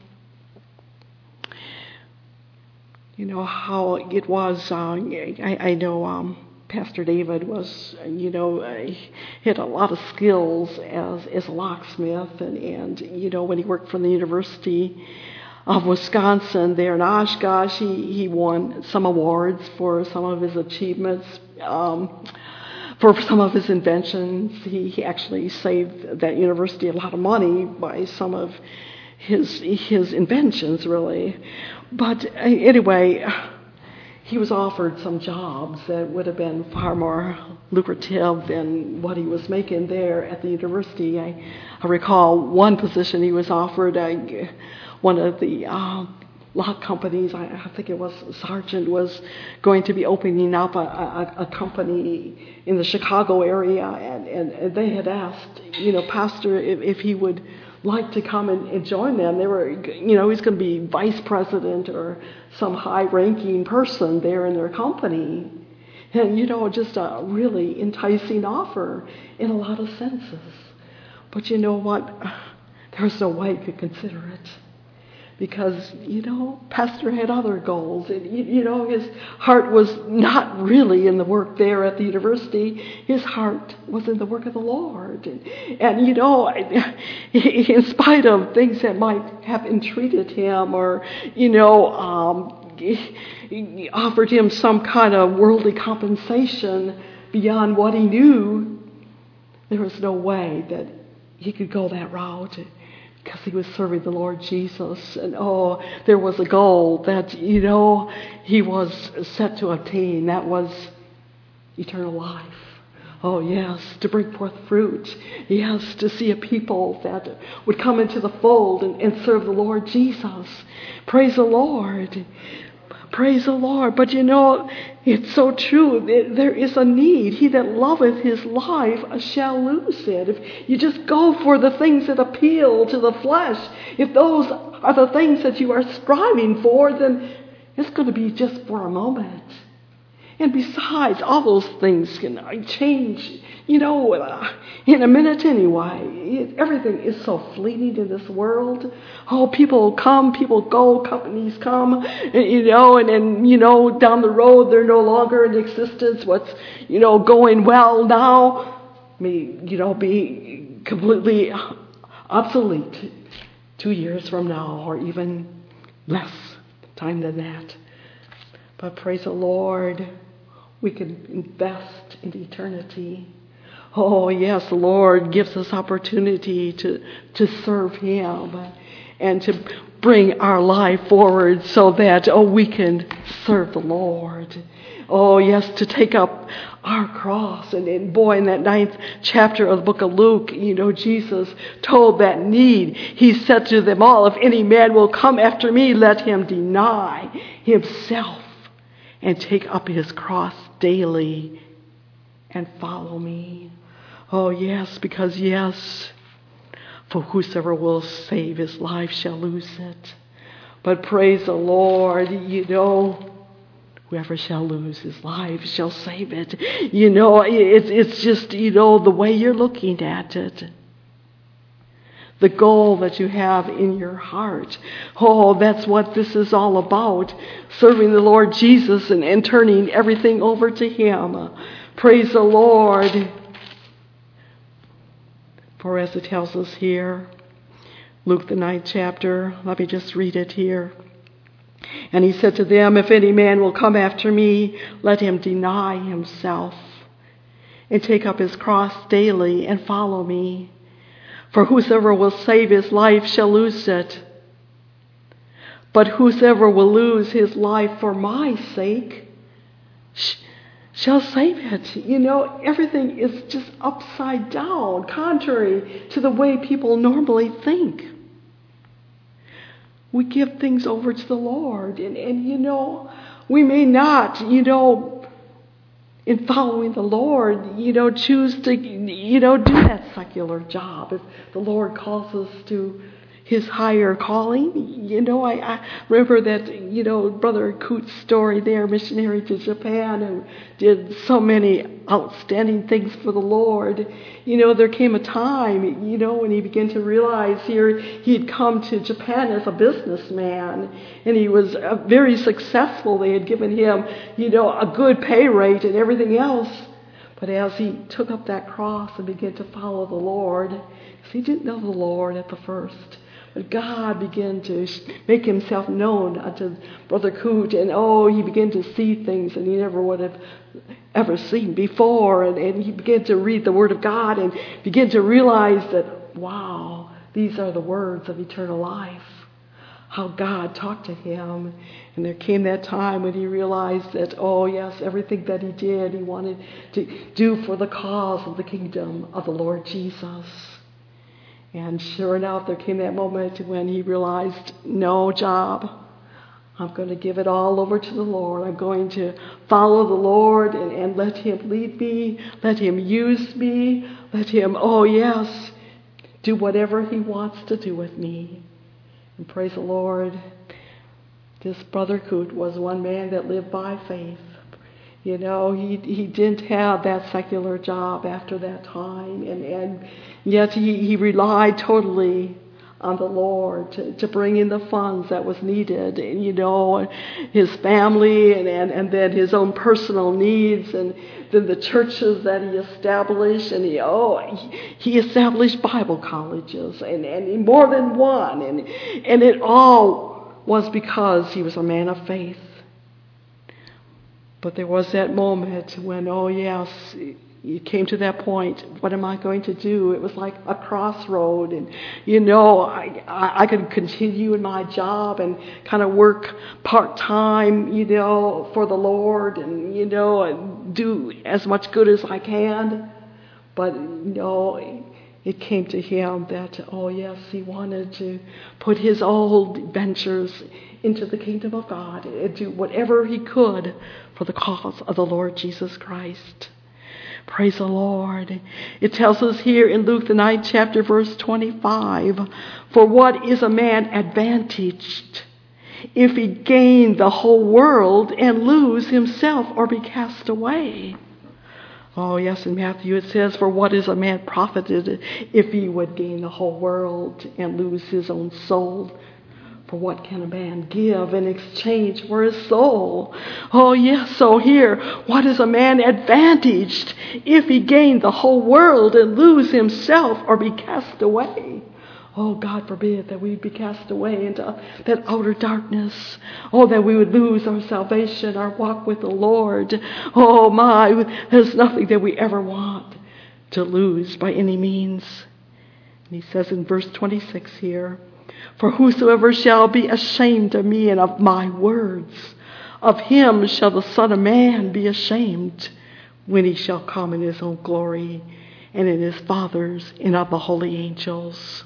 you know, how it was, uh, I, I know um, Pastor David was, you know, uh, he had a lot of skills as, as a locksmith, and, and, you know, when he worked for the University of Wisconsin there in Oshkosh, he, he won some awards for some of his achievements. Um, For some of his inventions, he, he actually saved that university a lot of money by some of his his inventions, really. But anyway, he was offered some jobs that would have been far more lucrative than what he was making there at the university. I, I recall one position he was offered. I, one of the uh, lock companies, I, I think it was Sargent, was going to be opening up a, a, a company in the Chicago area, and, and, and they had asked, you know, Pastor, if, if he would like to come and, and join them. They were, you know, he's going to be vice president or some high-ranking person there in their company. And, you know, just a really enticing offer in a lot of senses. But you know what? There's no way he could consider it. because, you know, Pastor had other goals. And, you, you know, his heart was not really in the work there at the university. His heart was in the work of the Lord. And, and you know, in spite of things that might have entreated him or, you know, um, offered him some kind of worldly compensation beyond what he knew, there was no way that he could go that route, because he was serving the Lord Jesus. And oh, there was a goal that, you know, he was set to attain. That was eternal life. Oh, yes, to bring forth fruit. Yes, to see a people that would come into the fold and, and serve the Lord Jesus. Praise the Lord. Praise the Lord. But you know, it's so true. There is a need. He that loveth his life shall lose it. If you just go for the things that appeal to the flesh, if those are the things that you are striving for, then it's going to be just for a moment. And besides, all those things can change, you know, uh, in a minute anyway. It, everything is so fleeting in this world. Oh, people come, people go, companies come, and, you know, and then, you know, down the road they're no longer in existence. What's, you know, going well now may, you know, be completely obsolete two years from now, or even less time than that. But praise the Lord, we can invest in eternity. Oh, yes, the Lord gives us opportunity to, to serve Him and to bring our life forward so that, oh, we can serve the Lord. Oh, yes, to take up our cross. And, and boy, in that ninth chapter of the book of Luke, you know, Jesus told that need. He said to them all, if any man will come after me, let him deny himself and take up his cross daily and follow me. Oh, yes, because yes, for whosoever will save his life shall lose it. But praise the Lord, you know, whoever shall lose his life shall save it. You know, it's it's just, you know, the way you're looking at it. The goal that you have in your heart. Oh, that's what this is all about. Serving the Lord Jesus and, and turning everything over to Him. Praise the Lord. For as it tells us here, Luke the ninth chapter, let me just read it here. And He said to them, if any man will come after me, let him deny himself and take up his cross daily and follow me. For whosoever will save his life shall lose it. But whosoever will lose his life for my sake sh- shall save it. You know, everything is just upside down, contrary to the way people normally think. We give things over to the Lord. And, and you know, we may not, you know, in following the Lord, you know, choose to, you know, do that secular job. If the Lord calls us to His higher calling, you know, I, I remember that, you know, Brother Coote's story there, missionary to Japan, and did so many outstanding things for the Lord. You know, there came a time, you know, when he began to realize here he had come to Japan as a businessman, and he was uh, very successful. They had given him, you know, a good pay rate and everything else. But as he took up that cross and began to follow the Lord, because he didn't know the Lord at the first, but God began to make Himself known unto Brother Coote, and oh, he began to see things that he never would have ever seen before, and, and he began to read the Word of God and began to realize that, wow, these are the words of eternal life. How God talked to him. And there came that time when he realized that, oh yes, everything that he did, he wanted to do for the cause of the kingdom of the Lord Jesus. And sure enough, there came that moment when he realized, no job. I'm going to give it all over to the Lord. I'm going to follow the Lord and, and let Him lead me. Let Him use me. Let Him, oh yes, do whatever He wants to do with me. And praise the Lord, this Brother Coote was one man that lived by faith. You know, he he didn't have that secular job after that time, and, and yet he, he relied totally on the Lord to, to bring in the funds that was needed, and, you know, his family and, and, and then his own personal needs, and then the churches that he established, and he, oh, he, he established Bible colleges, and, and more than one, and, and it all was because he was a man of faith. But there was that moment when, oh yes, you came to that point. What am I going to do? It was like a crossroad, and you know, I I, I could continue in my job and kind of work part time, you know, for the Lord, and you know, and do as much good as I can. But you know, it came to him that, oh yes, he wanted to put his old ventures into the kingdom of God and do whatever he could for the cause of the Lord Jesus Christ. Praise the Lord. It tells us here in Luke the ninth chapter, verse twenty-five, for what is a man advantaged if he gain the whole world and lose himself or be cast away? Oh yes, in Matthew it says, for what is a man profited if he would gain the whole world and lose his own soul? For what can a man give in exchange for his soul? Oh yes, so here, what is a man advantaged if he gain the whole world and lose himself or be cast away? Oh, God forbid that we be cast away into that outer darkness. Oh, that we would lose our salvation, our walk with the Lord. Oh my, there's nothing that we ever want to lose by any means. And he says in verse twenty-six here, for whosoever shall be ashamed of me and of my words, of him shall the Son of Man be ashamed when he shall come in his own glory and in his Father's and of the holy angels.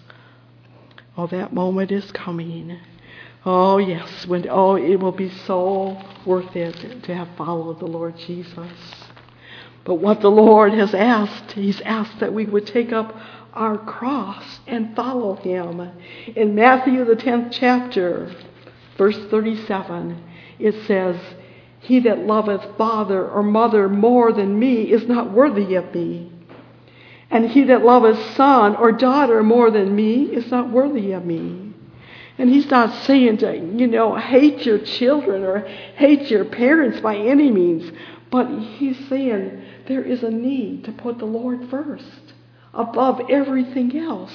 Oh, that moment is coming. Oh, yes, when oh, it will be so worth it to have followed the Lord Jesus. But what the Lord has asked, he's asked that we would take up our cross and follow him. In Matthew the tenth chapter, verse thirty-seven, it says, he that loveth father or mother more than me is not worthy of me. And he that loveth son or daughter more than me is not worthy of me. And he's not saying to, you know, hate your children or hate your parents by any means. But he's saying there is a need to put the Lord first, above everything else.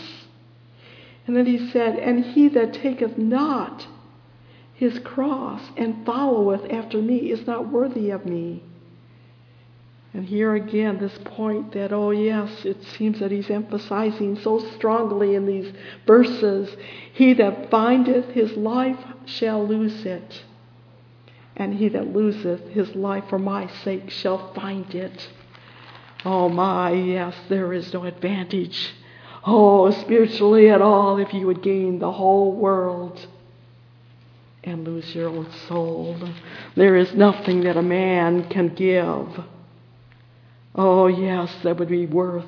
And then he said, and he that taketh not his cross and followeth after me is not worthy of me. And here again, this point that, oh yes, it seems that he's emphasizing so strongly in these verses, he that findeth his life shall lose it, and he that loseth his life for my sake shall find it. Oh my, yes, there is no advantage, oh, spiritually at all, if you would gain the whole world and lose your own soul. There is nothing that a man can give, oh yes, that would be worth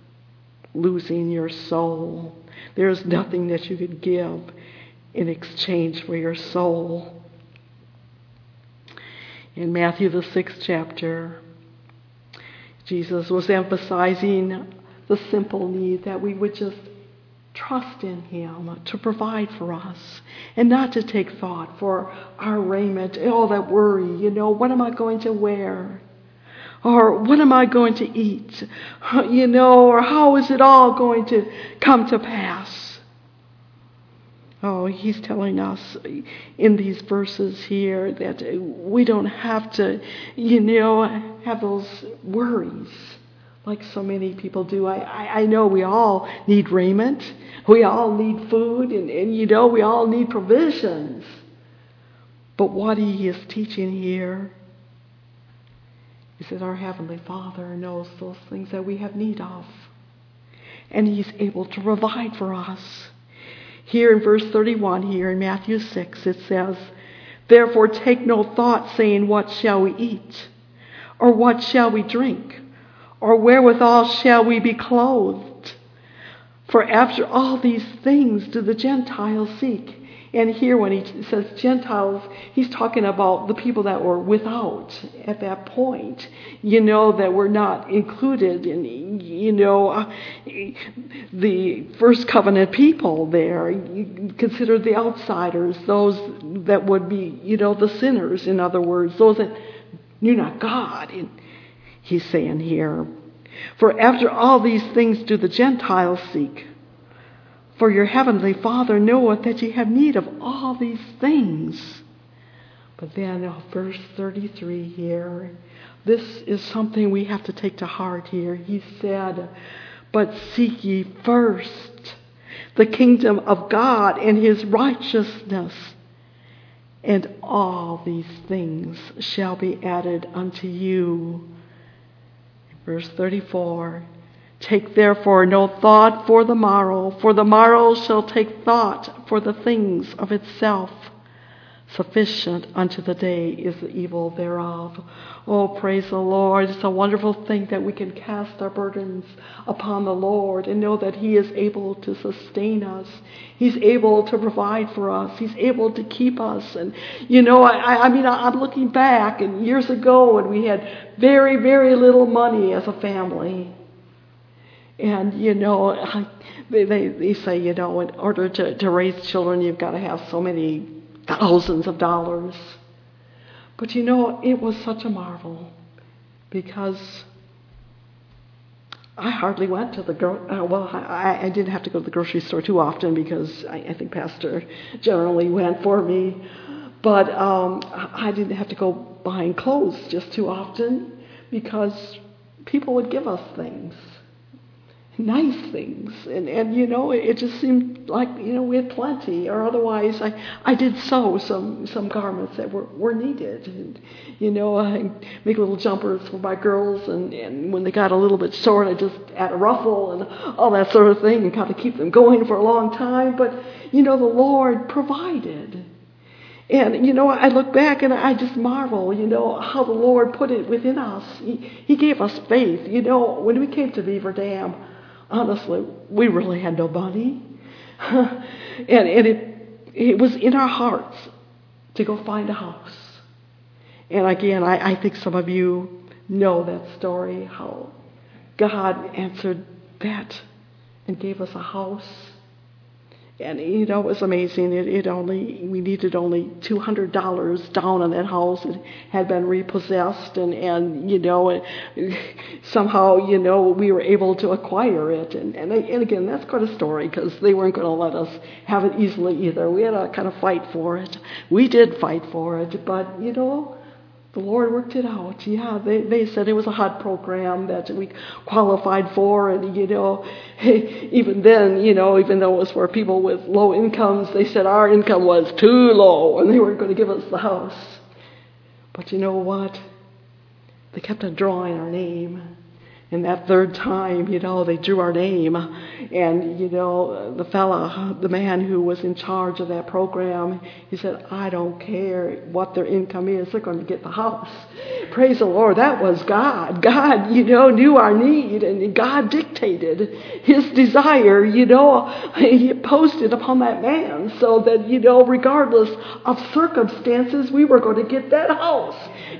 losing your soul. There is nothing that you could give in exchange for your soul. In Matthew the sixth chapter, Jesus was emphasizing the simple need that we would just trust in him to provide for us and not to take thought for our raiment, all that worry, you know, what am I going to wear? Or what am I going to eat? You know, or how is it all going to come to pass? Oh, he's telling us in these verses here that we don't have to, you know, have those worries like so many people do. I, I, I know we all need raiment. We all need food. And, and, you know, we all need provisions. But what he is teaching here is that our Heavenly Father knows those things that we have need of. And he's able to provide for us. Here in verse thirty-one, here in Matthew six, it says, therefore take no thought, saying, what shall we eat? Or what shall we drink? Or wherewithal shall we be clothed? For after all these things do the Gentiles seek. And here when he says Gentiles, he's talking about the people that were without at that point, you know, that were not included in, you know, the first covenant people there. You consider the outsiders, those that would be, you know, the sinners, in other words, those that knew not God. And he's saying here, for after all these things do the Gentiles seek. For your heavenly Father knoweth that ye have need of all these things. But then oh, verse thirty-three here, this is something we have to take to heart here. He said, but seek ye first the kingdom of God and his righteousness, and all these things shall be added unto you. Verse thirty-four, take therefore no thought for the morrow, for the morrow shall take thought for the things of itself. Sufficient unto the day is the evil thereof. Oh, praise the Lord. It's a wonderful thing that we can cast our burdens upon the Lord and know that he is able to sustain us. He's able to provide for us. He's able to keep us. And, you know, I, I mean, I'm looking back and years ago when we had very, very little money as a family. And, you know, they, they, they say, you know, in order to, to raise children, you've got to have so many thousands of dollars. But, you know, it was such a marvel because I hardly went to the, gro- uh, well, I, I didn't have to go to the grocery store too often because I, I think Pastor generally went for me. But um, I didn't have to go buying clothes just too often because people would give us things. Nice things, and and you know, it just seemed like, you know, we had plenty, or otherwise I I did sew some some garments that were, were needed, and you know, I make little jumpers for my girls, and and when they got a little bit short, I just add a ruffle and all that sort of thing, and kind of keep them going for a long time. But you know, the Lord provided. And, you know, I look back and I just marvel, you know, how the Lord put it within us. He, he gave us faith. You know, when we came to Beaver Dam, honestly, we really had no money. and and it, it was in our hearts to go find a house. And again, I, I think some of you know that story, how God answered that and gave us a house. And, you know, it was amazing. It, it only, we needed only two hundred dollars down on that house. It had been repossessed, and, and you know, it, somehow, you know, we were able to acquire it. And, and, and again, that's quite a story because they weren't going to let us have it easily either. We had to kind of fight for it. We did fight for it, but, you know, the Lord worked it out. Yeah, they, they said it was a hot program that we qualified for. And, you know, even then, you know, even though it was for people with low incomes, they said our income was too low and they weren't going to give us the house. But you know what? They kept on drawing our name. And that third time, you know, they drew our name. And, you know, the fella, the man who was in charge of that program, he said, I don't care what their income is, they're going to get the house. Praise the Lord, that was God. God, you know, knew our need, and God dictated his desire, you know, he posted upon that man so that, you know, regardless of circumstances, we were going to get that house.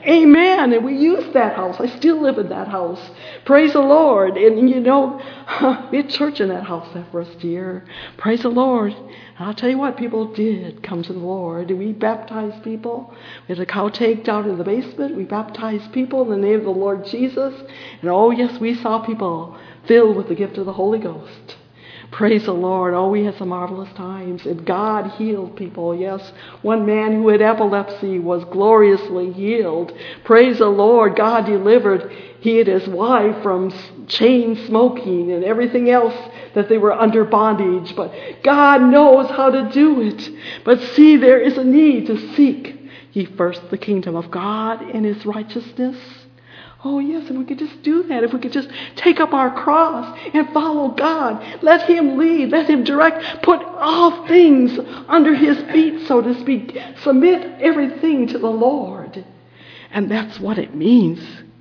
Amen. And we used that house. I still live in that house. Praise the Lord. And, you know, we had church in that house that first year. Praise the Lord. And I'll tell you what, people did come to the Lord. And we baptized people. We had a cow take down in the basement. We baptized people in the name of the Lord Jesus. And oh, yes, we saw people filled with the gift of the Holy Ghost. Praise the Lord. Oh, we had some marvelous times. And God healed people. Yes, one man who had epilepsy was gloriously healed. Praise the Lord. God delivered he and his wife from chain smoking and everything else that they were under bondage. But God knows how to do it. But see, there is a need to seek ye first the kingdom of God and his righteousness. Oh, yes, and we could just do that. If we could just take up our cross and follow God. Let him lead. Let him direct. Put all things under his feet, so to speak. Submit everything to the Lord. And that's what it means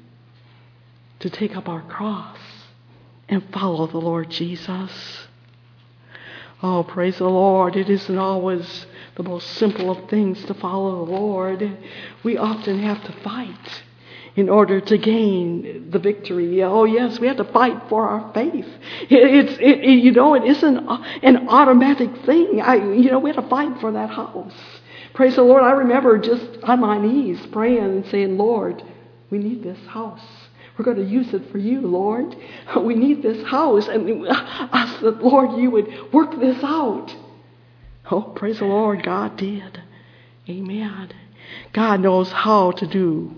to take up our cross and follow the Lord Jesus. Oh, praise the Lord. It isn't always the most simple of things to follow the Lord. We often have to fight in order to gain the victory. Oh, yes, we have to fight for our faith. It's, it, it, you know, it isn't an automatic thing. I, you know, we have to fight for that house. Praise the Lord. I remember just on my knees praying and saying, Lord, we need this house. We're going to use it for you, Lord. We need this house. And I said, Lord, you would work this out. Oh, praise the Lord. God did. Amen. God knows how to do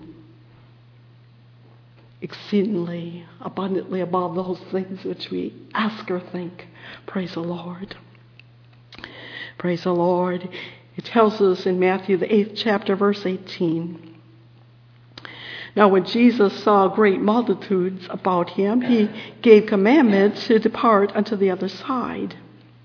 exceedingly, abundantly above those things which we ask or think. Praise the Lord. Praise the Lord. It tells us in Matthew, the eighth chapter, verse eighteen. Now when Jesus saw great multitudes about him, he gave commandment to depart unto the other side.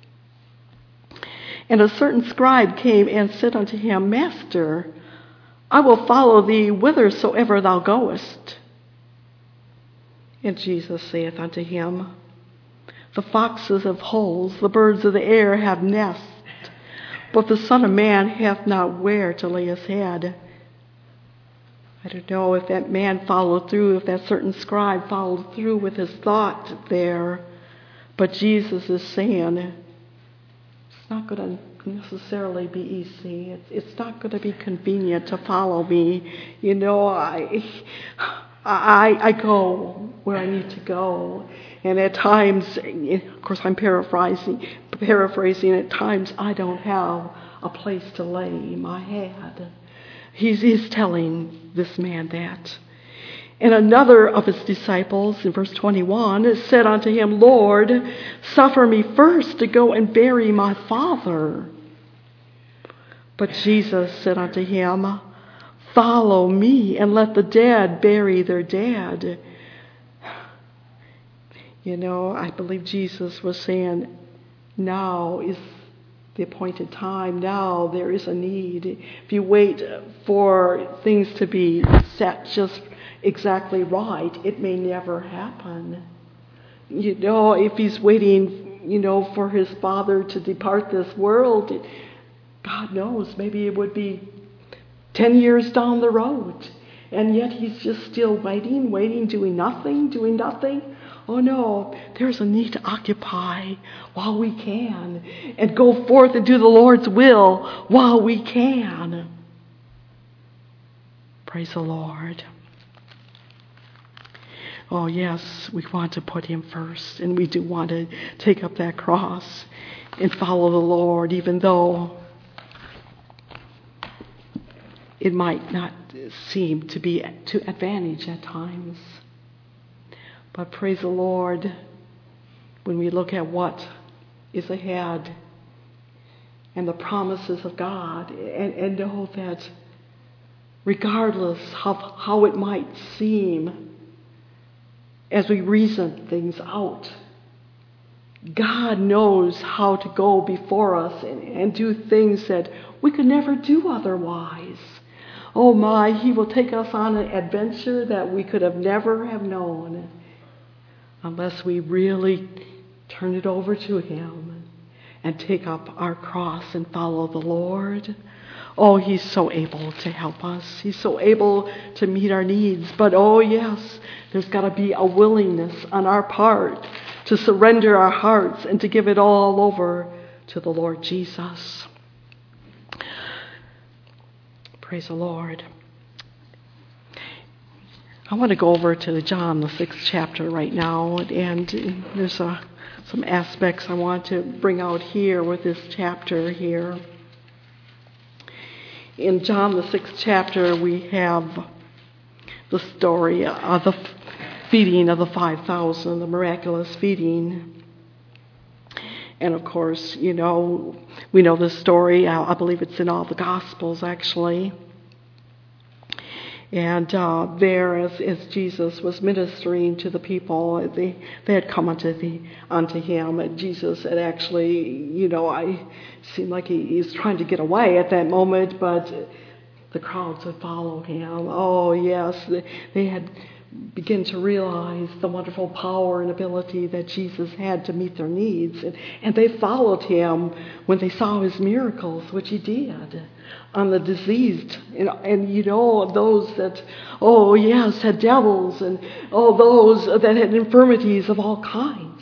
And a certain scribe came and said unto him, Master, I will follow thee whithersoever thou goest. And Jesus saith unto him, The foxes have holes, the birds of the air have nests, but the Son of Man hath not where to lay his head. I don't know if that man followed through, if that certain scribe followed through with his thought there. But Jesus is saying, it's not going to necessarily be easy. It's, it's not going to be convenient to follow me. You know, I, I, I go where I need to go. And at times, of course I'm paraphrasing, paraphrasing, at times I don't have a place to lay my head. He's, he's telling this man that. And another of his disciples, in verse twenty-one, said unto him, Lord, suffer me first to go and bury my father. But Jesus said unto him, Follow me, and let the dead bury their dead. You know, I believe Jesus was saying, now is the appointed time. Now there is a need. If you wait for things to be set just exactly right, it may never happen. You know, if he's waiting, you know, for his father to depart this world, it, God knows, maybe it would be ten years down the road. And yet he's just still waiting, waiting, doing nothing, doing nothing. Oh no, there's a need to occupy while we can and go forth and do the Lord's will while we can. Praise the Lord. Oh yes, we want to put him first, and we do want to take up that cross and follow the Lord, even though it might not seem to be to advantage at times. But praise the Lord, when we look at what is ahead and the promises of God, and, and know that regardless of how it might seem as we reason things out, God knows how to go before us and, and do things that we could never do otherwise. Oh my, he will take us on an adventure that we could have never have known unless we really turn it over to him and take up our cross and follow the Lord. Oh, he's so able to help us. He's so able to meet our needs. But oh yes, there's got to be a willingness on our part to surrender our hearts and to give it all over to the Lord Jesus. Praise the Lord. I want to go over to John, the sixth chapter right now, and there's a, some aspects I want to bring out here with this chapter here. In John, the sixth chapter, we have the story of the feeding of the five thousand, the miraculous feeding. And of course, you know, we know this story. I believe it's in all the Gospels, actually. And uh, there, as, as Jesus was ministering to the people, they, they had come unto, the, unto him. And Jesus had actually, you know, I seemed like he, he was trying to get away at that moment, but the crowds would follow him. Oh, yes, they, they had begin to realize the wonderful power and ability that Jesus had to meet their needs. And, and they followed him when they saw his miracles, which he did on the diseased. And, and you know, those that, oh yes, had devils, and oh, those that had infirmities of all kinds.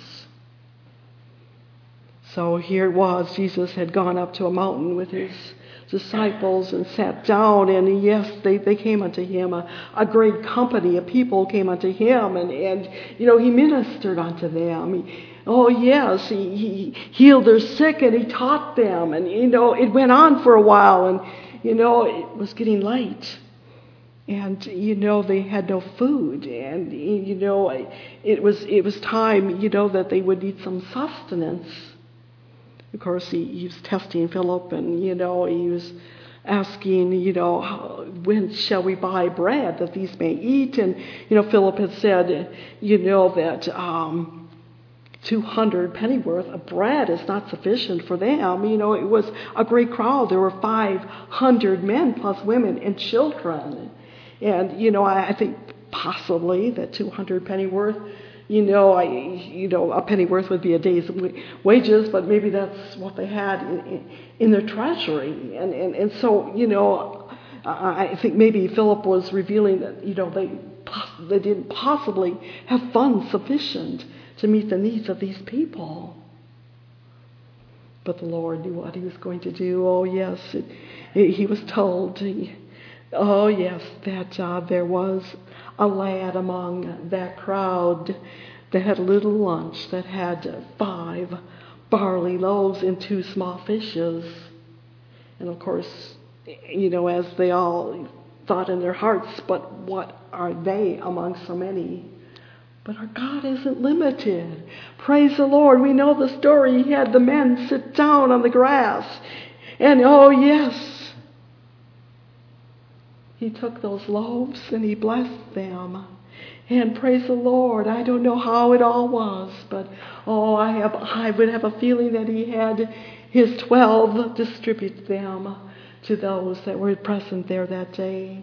So here it was, Jesus had gone up to a mountain with his disciples and sat down, and yes, they, they came unto him, a, a great company of people came unto him, and, and you know, he ministered unto them. He, oh yes, he, he healed their sick, and he taught them, and you know, it went on for a while, and you know, it was getting late, and you know, they had no food, and you know, it was it was time, you know, that they would need some sustenance. Of course, he, he was testing Philip, and, you know, he was asking, you know, how, when shall we buy bread that these may eat? And, you know, Philip had said, you know, that um, two hundred pennyworth of bread is not sufficient for them. You know, it was a great crowd. There were five hundred men plus women and children. And, you know, I, I think possibly that two hundred pennyworth, You know, I, you know, a pennyworth would be a day's wages, but maybe that's what they had in, in, in their treasury. And, and, and so, you know, I think maybe Philip was revealing that, you know, they, they didn't possibly have funds sufficient to meet the needs of these people. But the Lord knew what he was going to do. Oh, yes, it, it, he was told, he, oh, yes, that uh, there was a lad among that crowd that had a little lunch, that had five barley loaves and two small fishes. And of course, you know, as they all thought in their hearts, but what are they among so many? But our God isn't limited. Praise the Lord. We know the story. He had the men sit down on the grass. And oh yes, he took those loaves and he blessed them. And praise the Lord, I don't know how it all was, but oh, I have I would have a feeling that he had his twelve distribute them to those that were present there that day.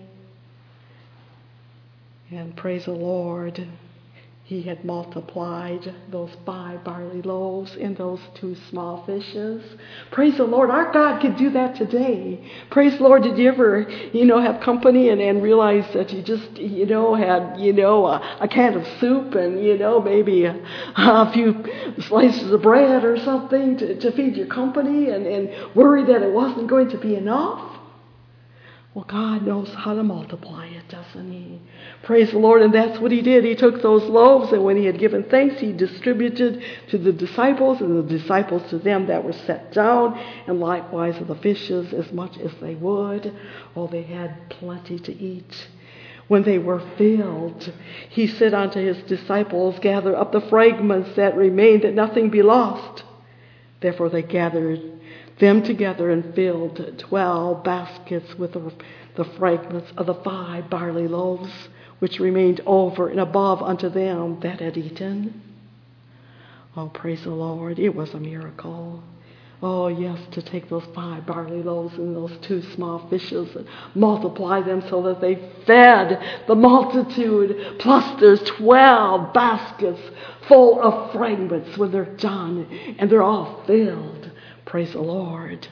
And praise the Lord, he had multiplied those five barley loaves and those two small fishes. Praise the Lord. Our God could do that today. Praise the Lord. Did you ever, you know, have company and, and realize that you just, you know, had, you know, a, a can of soup and, you know, maybe a, a few slices of bread or something to, to feed your company, and, and worry that it wasn't going to be enough? Well, God knows how to multiply it, doesn't he? Praise the Lord. And that's what he did. He took those loaves, and when he had given thanks, he distributed to the disciples, and the disciples to them that were set down, and likewise of the fishes as much as they would. Oh, they had plenty to eat. When they were filled, he said unto his disciples, gather up the fragments that remain, that nothing be lost. Therefore they gathered them together and filled twelve baskets with the, the fragments of the five barley loaves, which remained over and above unto them that had eaten. Oh, praise the Lord. It was a miracle. Oh, yes, to take those five barley loaves and those two small fishes and multiply them so that they fed the multitude. Plus there's twelve baskets full of fragments when they're done, and they're all filled. Praise the Lord.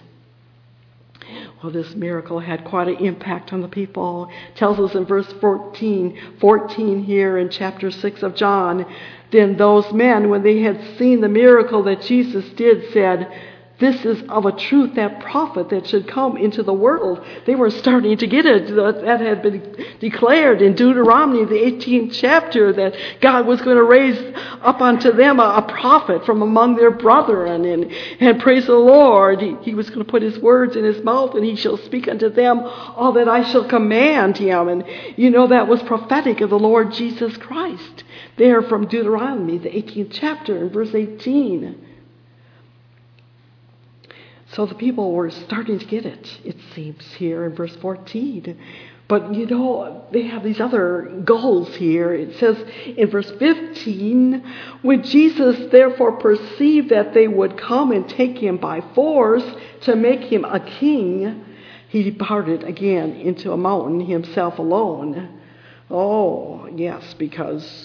Well, this miracle had quite an impact on the people. It tells us in verse fourteen, fourteen here in chapter six of John, then those men, when they had seen the miracle that Jesus did, said, this is of a truth that prophet that should come into the world. They were starting to get it. That had been declared in Deuteronomy, the eighteenth chapter, that God was going to raise up unto them a, a prophet from among their brethren. And, and praise the Lord, he, he was going to put his words in his mouth, and he shall speak unto them all that I shall command him. And you know, that was prophetic of the Lord Jesus Christ. There from Deuteronomy, the eighteenth chapter, in verse eighteen. So the people were starting to get it, it seems, here in verse fourteen. But, you know, they have these other goals here. It says in verse fifteen, when Jesus therefore perceived that they would come and take him by force to make him a king, he departed again into a mountain himself alone. Oh, yes, because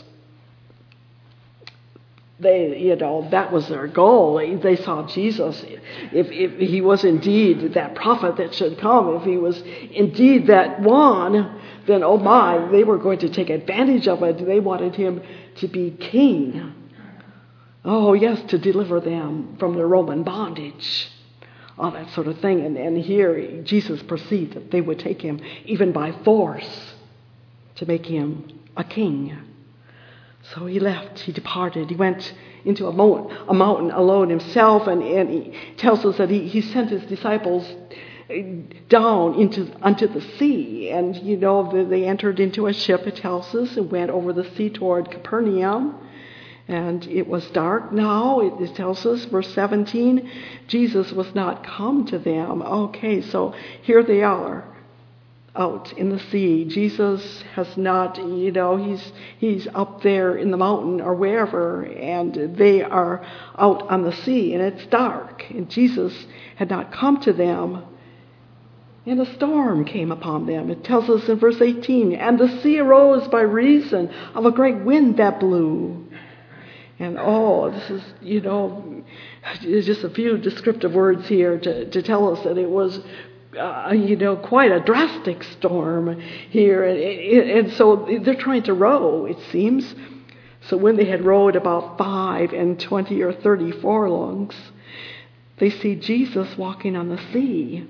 they, you know, that was their goal. They saw Jesus. If, if he was indeed that prophet that should come, if he was indeed that one, then oh my, they were going to take advantage of it. They wanted him to be king. Oh, yes, to deliver them from the Roman bondage. All that sort of thing. And, and here Jesus perceived that they would take him even by force to make him a king. So he left, he departed, he went into a mountain, a mountain alone himself, and, and he tells us that he, he sent his disciples down into unto the sea. And, you know, they entered into a ship, it tells us, and went over the sea toward Capernaum. And it was dark now, it tells us, verse seventeen, Jesus was not come to them. Okay, so here they are, out in the sea. Jesus has not, you know, he's he's up there in the mountain or wherever, and they are out on the sea, and it's dark. And Jesus had not come to them, and a storm came upon them. It tells us in verse eighteen, and the sea arose by reason of a great wind that blew. And oh, this is, you know, just a few descriptive words here to, to tell us that it was, uh, you know, quite a drastic storm here. And, and so they're trying to row, it seems. So when they had rowed about five and twenty or thirty furlongs, they see Jesus walking on the sea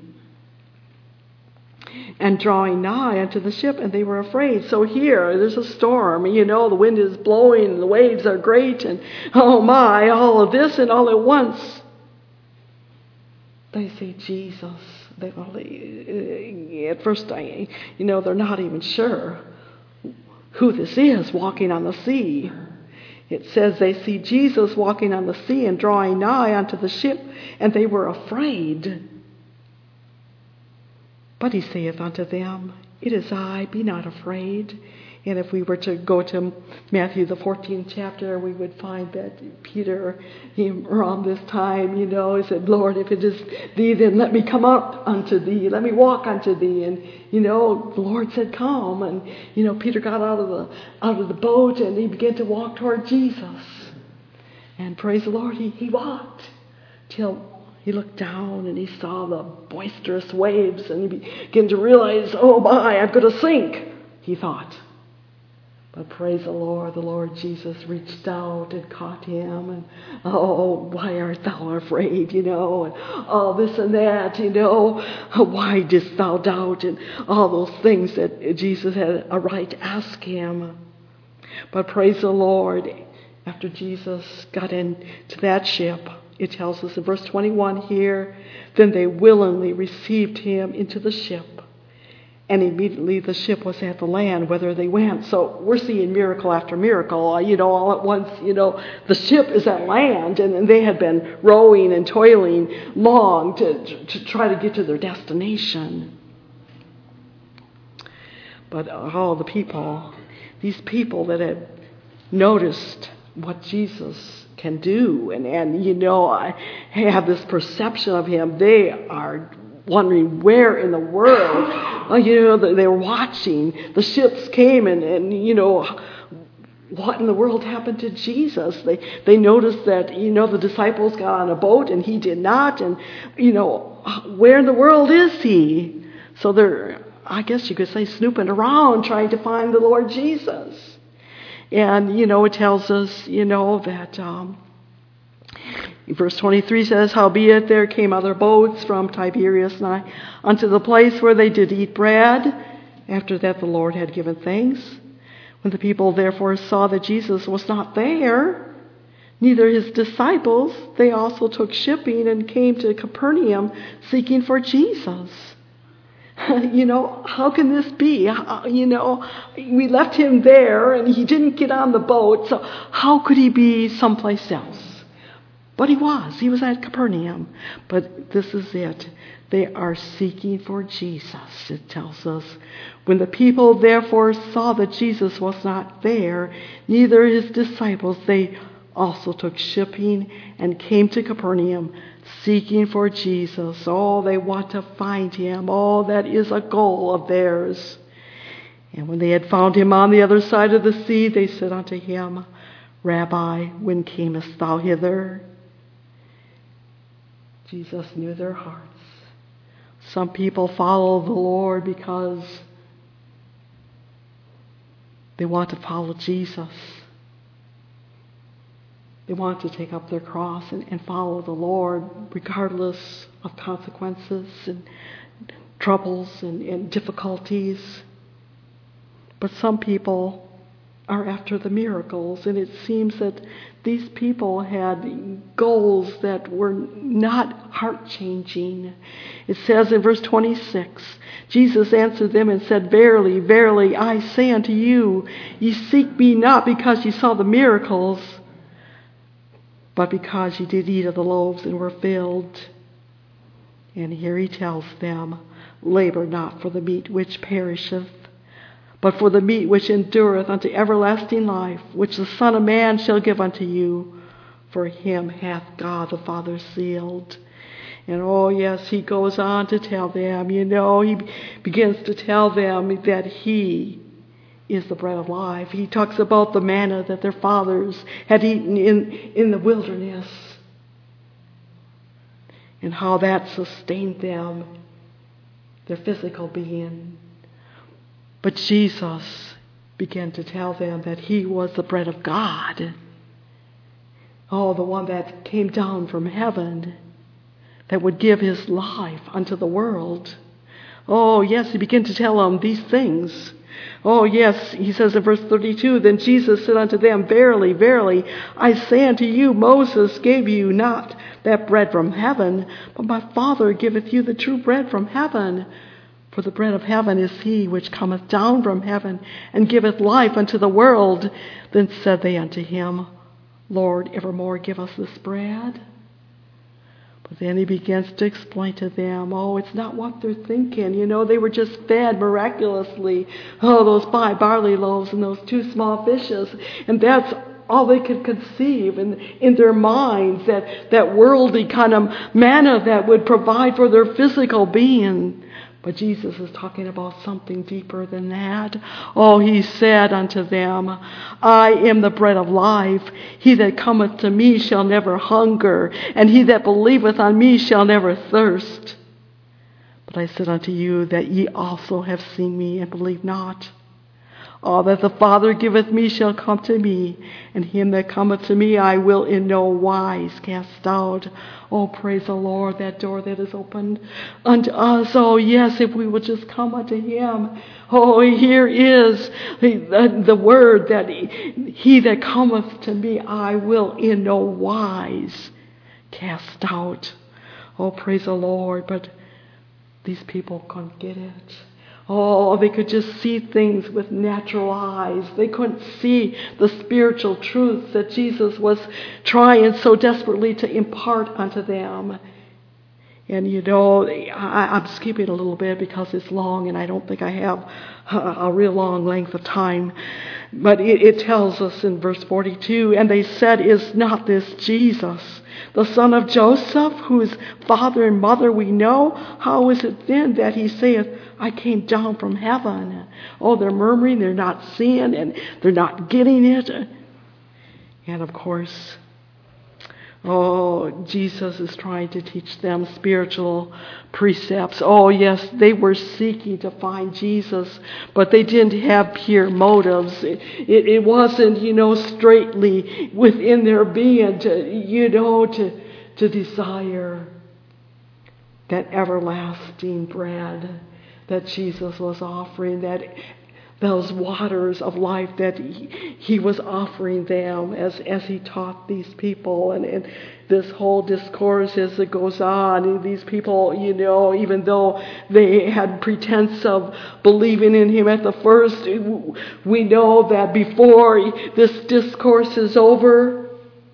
and drawing nigh unto the ship, and they were afraid. So here, there's a storm, you know, the wind is blowing, and the waves are great, and oh my, all of this, and all at once, they see Jesus. They, well, they, at first, I, you know, they're not even sure who this is walking on the sea. It says they see Jesus walking on the sea and drawing nigh unto the ship, and they were afraid. But he saith unto them, It is I, be not afraid. And if we were to go to Matthew the fourteenth chapter, we would find that Peter, he, around this time, you know, he said, Lord, if it is thee, then let me come up unto thee. Let me walk unto thee. And, you know, the Lord said, come. And, you know, Peter got out of the out of the boat and he began to walk toward Jesus. And praise the Lord, he, he walked till he looked down and he saw the boisterous waves, and he began to realize, oh my, I'm going to sink, he thought. But praise the Lord, the Lord Jesus reached out and caught him, and oh, why art thou afraid, you know, and all this and that, you know, why didst thou doubt, and all those things that Jesus had a right to ask him. But praise the Lord, after Jesus got into that ship, it tells us in verse twenty-one here, then they willingly received him into the ship, and immediately the ship was at the land whither they went. So we're seeing miracle after miracle. You know, all at once, you know, the ship is at land, and they had been rowing and toiling long to, to try to get to their destination. But all the people, these people that had noticed what Jesus can do, and, and you know, I have this perception of him, they are wondering where in the world, well, you know, they were watching, the ships came, and, and you know, what in the world happened to Jesus? They they noticed that, you know, the disciples got on a boat and he did not, and, you know, where in the world is he? So they're, I guess you could say, snooping around trying to find the Lord Jesus. And, you know, it tells us, you know, that um, verse twenty-three says, howbeit there came other boats from Tiberias nigh unto the place where they did eat bread, after that the Lord had given thanks. When the people therefore saw that Jesus was not there, neither his disciples, they also took shipping and came to Capernaum seeking for Jesus. You know, how can this be? You know, we left him there and he didn't get on the boat, so how could he be someplace else? But he was. He was at Capernaum. But this is it. They are seeking for Jesus, it tells us. When the people therefore saw that Jesus was not there, neither his disciples, they also took shipping and came to Capernaum, seeking for Jesus. Oh, they want to find him. Oh, that is a goal of theirs. And when they had found him on the other side of the sea, they said unto him, Rabbi, when camest thou hither? Jesus knew their hearts. Some people follow the Lord because they want to follow Jesus. They want to take up their cross and, and follow the Lord regardless of consequences and troubles and, and difficulties. But some people are after the miracles, and it seems that these people had goals that were not heart-changing. It says in verse twenty-six, Jesus answered them and said, Verily, verily, I say unto you, ye seek me not because ye saw the miracles, but because ye did eat of the loaves and were filled. And here he tells them, Labor not for the meat which perisheth, but for the meat which endureth unto everlasting life, which the Son of Man shall give unto you. For him hath God the Father sealed. And oh yes, he goes on to tell them, you know, he begins to tell them that he is the bread of life. He talks about the manna that their fathers had eaten in, in the wilderness, and how that sustained them, their physical being. But Jesus began to tell them that he was the bread of God. Oh, the one that came down from heaven, that would give his life unto the world. Oh, yes, he began to tell them these things. Oh, yes, he says in verse thirty-two, Then Jesus said unto them, Verily, verily, I say unto you, Moses gave you not that bread from heaven, but my Father giveth you the true bread from heaven. For the bread of heaven is he which cometh down from heaven, and giveth life unto the world. Then said they unto him, Lord, evermore give us this bread. But then he begins to explain to them, oh, it's not what they're thinking. You know, they were just fed miraculously. Oh, those five barley loaves and those two small fishes. And that's all they could conceive in, in their minds, that, that worldly kind of manna that would provide for their physical being. But Jesus is talking about something deeper than that. Oh, he said unto them, I am the bread of life. He that cometh to me shall never hunger, and he that believeth on me shall never thirst. But I said unto you that ye also have seen me and believe not. All that the Father giveth me shall come to me, and him that cometh to me I will in no wise cast out. Oh, praise the Lord, that door that is opened unto us. Oh, yes, if we would just come unto him. Oh, here is the, the word that he, he that cometh to me I will in no wise cast out. Oh, praise the Lord, but these people couldn't get it. Oh, they could just see things with natural eyes. They couldn't see the spiritual truths that Jesus was trying so desperately to impart unto them. And you know, I, I'm skipping a little bit because it's long and I don't think I have a, a real long length of time. But it, it tells us in verse forty-two, And they said, Is not this Jesus, the son of Joseph, whose father and mother we know? How is it then that he saith, I came down from heaven? Oh, they're murmuring, they're not seeing, and they're not getting it. And of course, oh, Jesus is trying to teach them spiritual precepts. Oh, yes, they were seeking to find Jesus, but they didn't have pure motives. It, it, it wasn't, you know, straightly within their being to, you know, to, to desire that everlasting bread that Jesus was offering, that those waters of life that he, he was offering them as, as he taught these people. And, and this whole discourse as it goes on, and these people, you know, even though they had pretense of believing in him at the first, we know that before this discourse is over,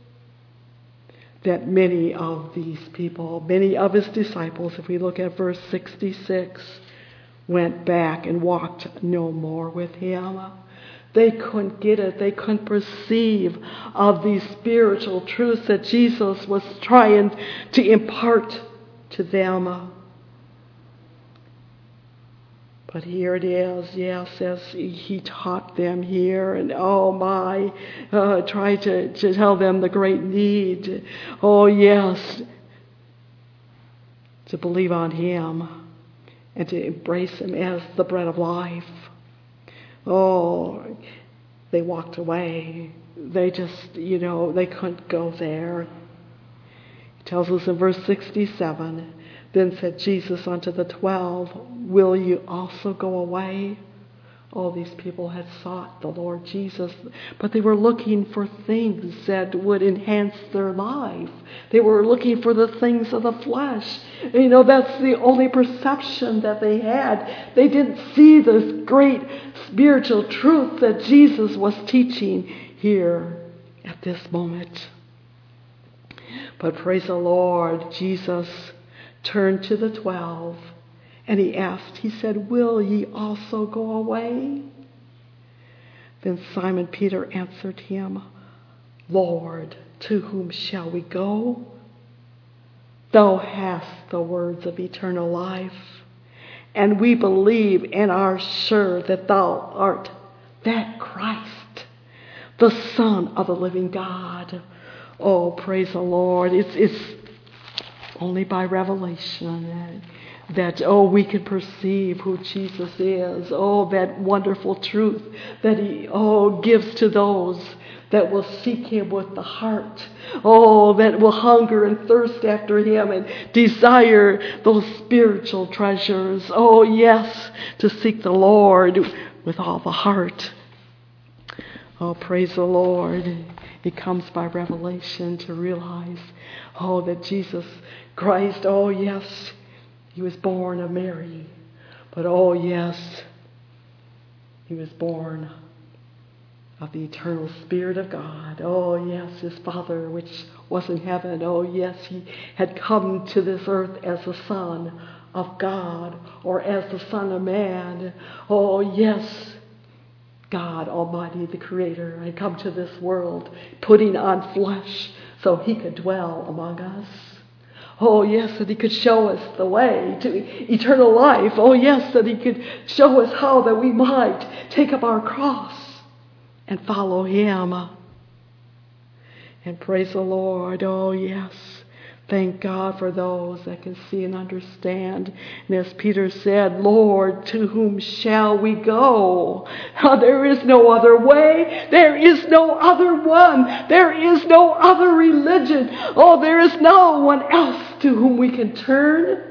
that many of these people, many of his disciples, if we look at verse sixty-six, went back and walked no more with him. They couldn't get it. They couldn't perceive of these spiritual truths that Jesus was trying to impart to them. But here it is, yes, as he taught them here, and oh my, uh, tried to, to tell them the great need. Oh yes, to believe on him and to embrace him as the bread of life. Oh, they walked away. They just, you know, they couldn't go there. It tells us in verse sixty-seven, then said Jesus unto the twelve, will you also go away? All these people had sought the Lord Jesus, but they were looking for things that would enhance their life. They were looking for the things of the flesh. You know, that's the only perception that they had. They didn't see this great spiritual truth that Jesus was teaching here at this moment. But praise the Lord, Jesus turned to the twelve and he asked, he said, will ye also go away? Then Simon Peter answered him, Lord, to whom shall we go? Thou hast the words of eternal life, and we believe and are sure that thou art that Christ, the Son of the living God. Oh, praise the Lord. It's, it's only by revelation that, oh, we can perceive who Jesus is. Oh, that wonderful truth that he, oh, gives to those that will seek him with the heart. Oh, that will hunger and thirst after him and desire those spiritual treasures. Oh, yes, to seek the Lord with all the heart. Oh, praise the Lord. It comes by revelation to realize, oh, that Jesus Christ, oh, yes, he was born of Mary. But, oh, yes, he was born of the eternal Spirit of God. Oh, yes, his Father, which was in heaven. Oh, yes, he had come to this earth as the Son of God, or as the Son of Man. Oh, yes, God Almighty, the Creator, had come to this world, putting on flesh so he could dwell among us. Oh, yes, that he could show us the way to eternal life. Oh, yes, that he could show us how that we might take up our cross and follow him. And praise the Lord. Oh, yes. Thank God for those that can see and understand. And as Peter said, Lord, to whom shall we go? Oh, there is no other way. There is no other one. There is no other religion. Oh, there is no one else to whom we can turn.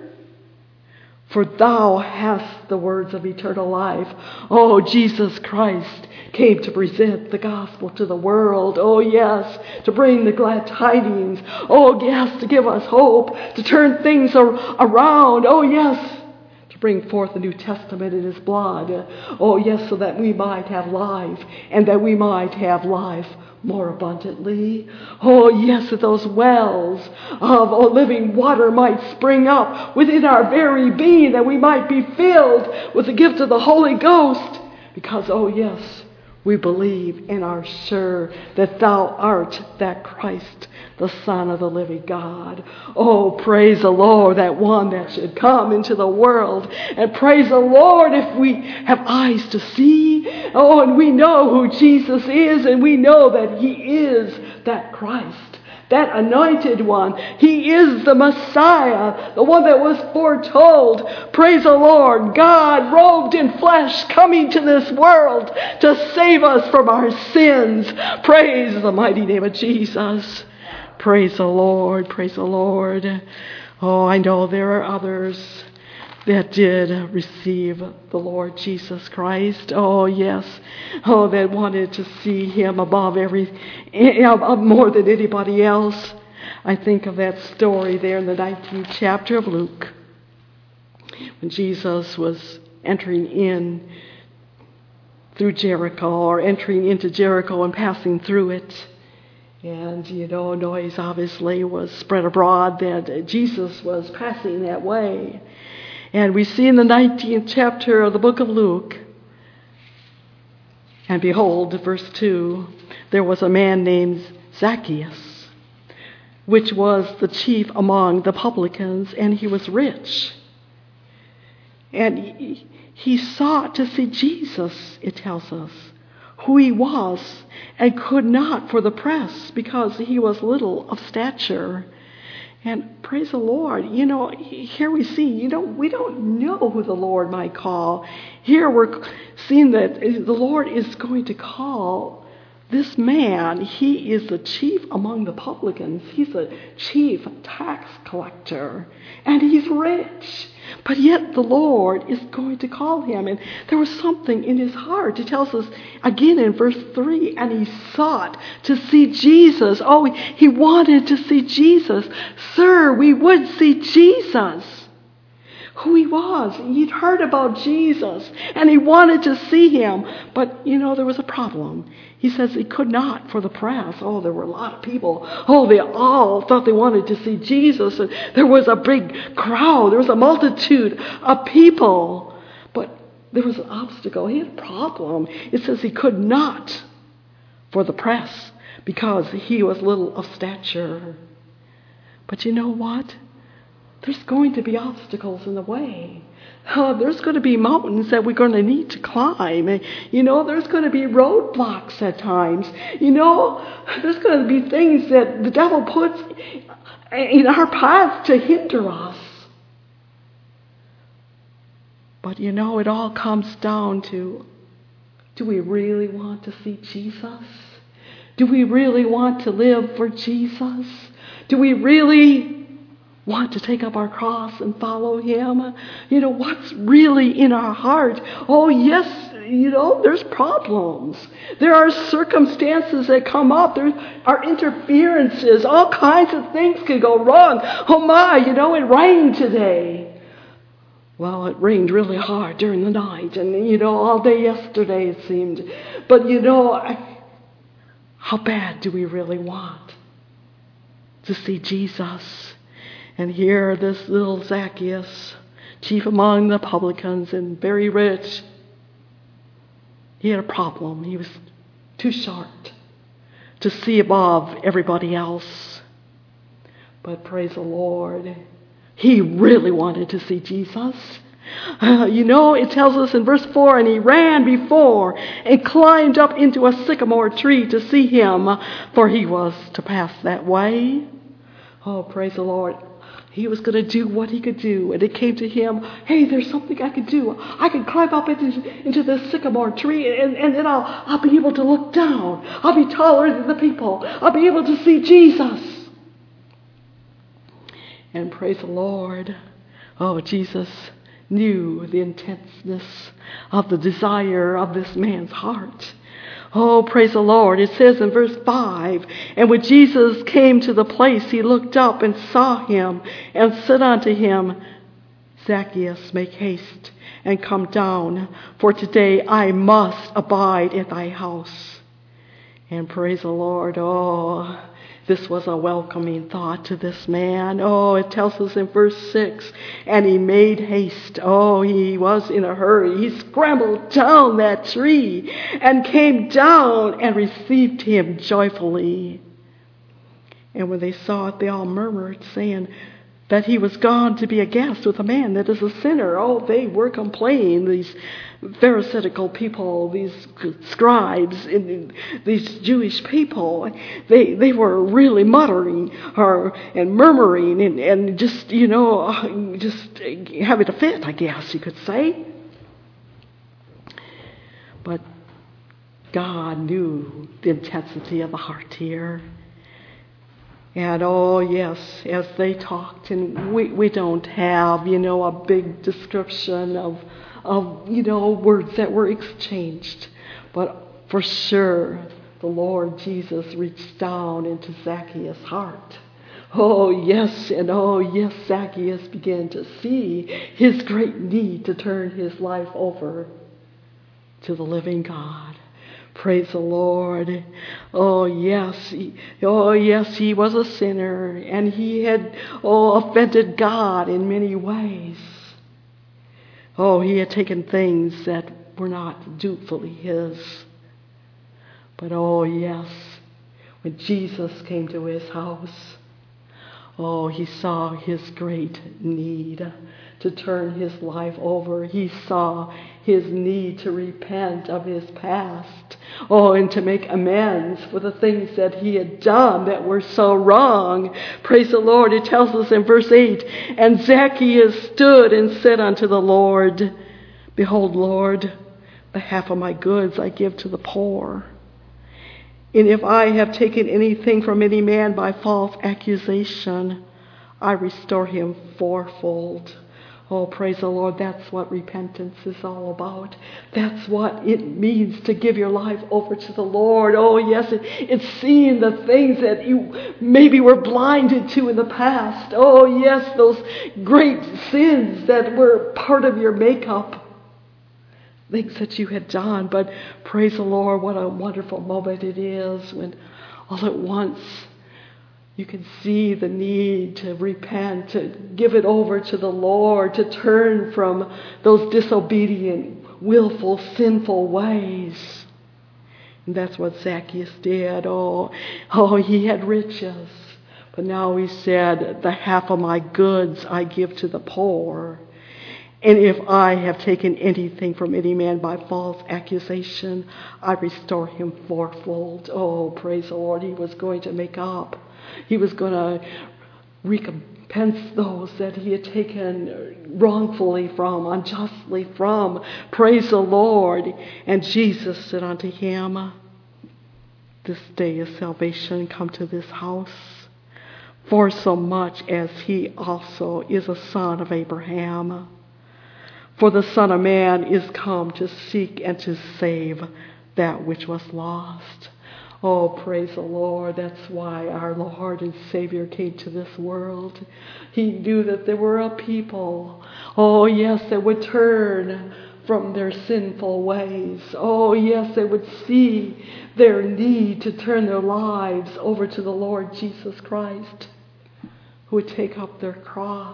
For thou hast the words of eternal life. Oh, Jesus Christ came to present the gospel to the world. Oh, yes, to bring the glad tidings. Oh, yes, to give us hope, to turn things around. Oh, yes, to bring forth the New Testament in his blood. Oh, yes, so that we might have life, and that we might have life more abundantly. Oh, yes, that those wells of oh, living water might spring up within our very being, that we might be filled with the gift of the Holy Ghost. Because, oh, yes, we believe and are sure that thou art that Christ, the Son of the living God. Oh, praise the Lord, that one that should come into the world. And praise the Lord if we have eyes to see. Oh, and we know who Jesus is, and we know that he is that Christ, that anointed one. He is the Messiah, the one that was foretold. Praise the Lord, God robed in flesh, coming to this world to save us from our sins. Praise the mighty name of Jesus. Praise the Lord, praise the Lord. Oh, I know there are others that did receive the Lord Jesus Christ. Oh, yes. Oh, that wanted to see him above every, more than anybody else. I think of that story there in the nineteenth chapter of Luke, when Jesus was entering in through Jericho, or entering into Jericho and passing through it. And, you know, noise obviously was spread abroad that Jesus was passing that way. And we see in the nineteenth chapter of the book of Luke, and behold, verse two, there was a man named Zacchaeus, which was the chief among the publicans, and he was rich. And he, he sought to see Jesus, it tells us, who he was, and could not for the press because he was little of stature. And praise the Lord, you know, here we see, you know, we don't know who the Lord might call. Here we're seeing that the Lord is going to call this man. He is the chief among the publicans. He's a chief tax collector, and he's rich. But yet the Lord is going to call him. And there was something in his heart. It tells us again in verse three, and he sought to see Jesus. Oh, he wanted to see Jesus. Sir, we would see Jesus. Who he was. He'd heard about Jesus, and he wanted to see him. But, you know, there was a problem. He says he could not for the press. Oh, there were a lot of people. Oh, they all thought they wanted to see Jesus. And there was a big crowd. There was a multitude of people. But there was an obstacle. He had a problem. It says he could not for the press because he was little of stature. But you know what? There's going to be obstacles in the way. Uh, there's going to be mountains that we're going to need to climb. And, you know, there's going to be roadblocks at times. You know, there's going to be things that the devil puts in our path to hinder us. But, you know, it all comes down to, do we really want to see Jesus? Do we really want to live for Jesus? Do we really want to take up our cross and follow him? You know, what's really in our heart? Oh, yes, you know, there's problems. There are circumstances that come up. There are interferences. All kinds of things could go wrong. Oh, my, you know, it rained today. Well, it rained really hard during the night. And, you know, all day yesterday it seemed. But, you know, I, how bad do we really want to see Jesus? And here, this little Zacchaeus, chief among the publicans and very rich, he had a problem. He was too short to see above everybody else. But praise the Lord, he really wanted to see Jesus. Uh, you know, it tells us in verse four, and he ran before and climbed up into a sycamore tree to see him, for he was to pass that way. Oh, praise the Lord. He was going to do what he could do. And it came to him, hey, there's something I could do. I can climb up into, into this sycamore tree, and, and then I'll, I'll be able to look down. I'll be taller than the people. I'll be able to see Jesus. And praise the Lord. Oh, Jesus knew the intenseness of the desire of this man's heart. Oh, praise the Lord. It says in verse five, and when Jesus came to the place, he looked up and saw him and said unto him, Zacchaeus, make haste and come down, for today I must abide at thy house. And praise the Lord. Oh, this was a welcoming thought to this man. Oh, it tells us in verse six, and he made haste. Oh, he was in a hurry. He scrambled down that tree and came down and received him joyfully. And when they saw it, they all murmured, saying that he was gone to be a guest with a man that is a sinner. Oh, they were complaining, these Pharisaical people, these scribes, these Jewish people. They they were really muttering or and murmuring and, and just, you know, just having a fit, I guess you could say. But God knew the intensity of the heart here. And oh yes, as they talked, and we, we don't have, you know, a big description of, of, you know, words that were exchanged. But for sure, the Lord Jesus reached down into Zacchaeus' heart. Oh yes, and oh yes, Zacchaeus began to see his great need to turn his life over to the living God. Praise the Lord. Oh, yes. He, oh, yes, he was a sinner, and he had, oh, offended God in many ways. Oh, he had taken things that were not dutifully his. But, oh, yes, when Jesus came to his house, Oh, he saw his great need to turn his life over. He saw his need to repent of his past. Oh, and to make amends for the things that he had done that were so wrong. Praise the Lord. It tells us in verse eight, and Zacchaeus stood and said unto the Lord, Behold, Lord, the half of my goods I give to the poor. And if I have taken anything from any man by false accusation, I restore him fourfold. Oh, praise the Lord. That's what repentance is all about. That's what it means to give your life over to the Lord. Oh, yes, it, it's seeing the things that you maybe were blinded to in the past. Oh, yes, those great sins that were part of your makeup. Things that you had done. But praise the Lord, what a wonderful moment it is when all at once you can see the need to repent, to give it over to the Lord, to turn from those disobedient, willful, sinful ways. And that's what Zacchaeus did. Oh, oh, he had riches. But now he said, the half of my goods I give to the poor. And if I have taken anything from any man by false accusation, I restore him fourfold. Oh, praise the Lord. He was going to make up. He was going to recompense those that he had taken wrongfully from, unjustly from. Praise the Lord. And Jesus said unto him, This day is salvation come to this house, for so much as he also is a son of Abraham. For the Son of Man is come to seek and to save that which was lost. Oh, praise the Lord. That's why our Lord and Savior came to this world. He knew that there were a people, oh yes, that would turn from their sinful ways. Oh yes, they would see their need to turn their lives over to the Lord Jesus Christ, who would take up their cross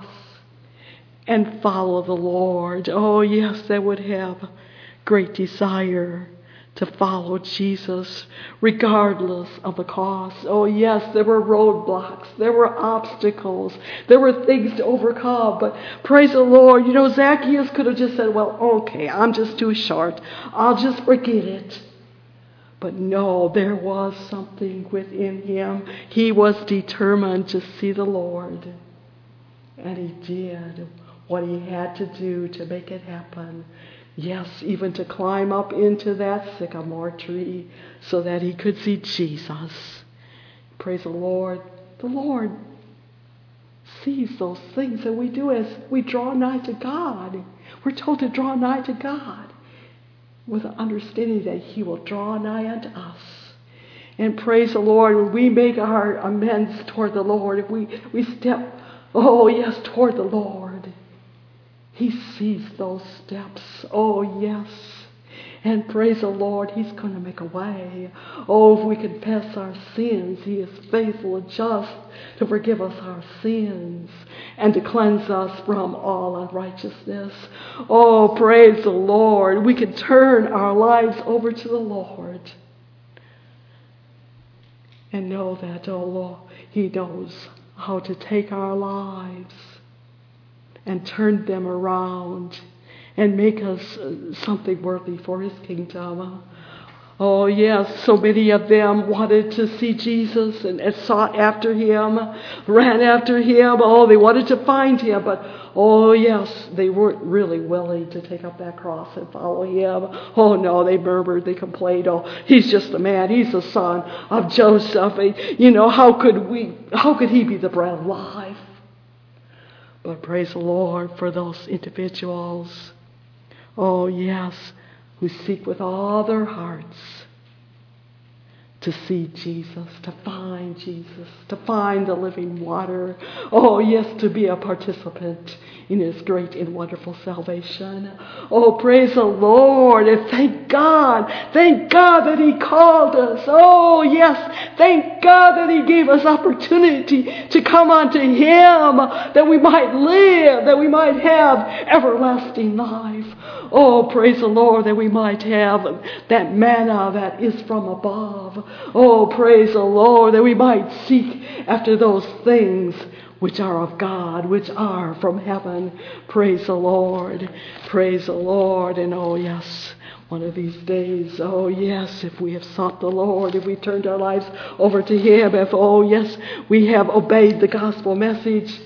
and follow the Lord. Oh yes, they would have great desire to follow Jesus regardless of the cost. Oh yes, there were roadblocks, there were obstacles, there were things to overcome. But praise the Lord, you know, Zacchaeus could have just said, well, okay, I'm just too short, I'll just forget it. But no, there was something within him. He was determined to see the Lord. And he did what he had to do to make it happen. Yes, even to climb up into that sycamore tree so that he could see Jesus. Praise the Lord. The Lord sees those things that we do as we draw nigh to God. We're told to draw nigh to God with the understanding that he will draw nigh unto us. And praise the Lord, when we make our amends toward the Lord, if we, we step, oh yes, toward the Lord, he sees those steps. Oh, yes. And praise the Lord, he's going to make a way. Oh, if we confess our sins, he is faithful and just to forgive us our sins and to cleanse us from all unrighteousness. Oh, praise the Lord. We can turn our lives over to the Lord and know that, oh, Lord, he knows how to take our lives and turn them around and make us something worthy for his kingdom. Oh yes, so many of them wanted to see Jesus and, and sought after him, ran after him. Oh, they wanted to find him, but oh yes, they weren't really willing to take up that cross and follow him. Oh no, they murmured, they complained. Oh, he's just a man. He's the son of Joseph. And, you know, how could we? How could he be the bread of life? But praise the Lord for those individuals, oh yes, who seek with all their hearts to see Jesus, to find Jesus, to find the living water. Oh yes, to be a participant in his great and wonderful salvation. Oh, praise the Lord, and thank God, thank God that he called us. Oh yes, thank God that he gave us opportunity to come unto him, that we might live, that we might have everlasting life. Oh, praise the Lord, that we might have that manna that is from above. Oh, praise the Lord, that we might seek after those things which are of God, which are from heaven. Praise the Lord. Praise the Lord. And oh, yes, one of these days, oh, yes, if we have sought the Lord, if we turned our lives over to Him, if, oh, yes, we have obeyed the gospel message,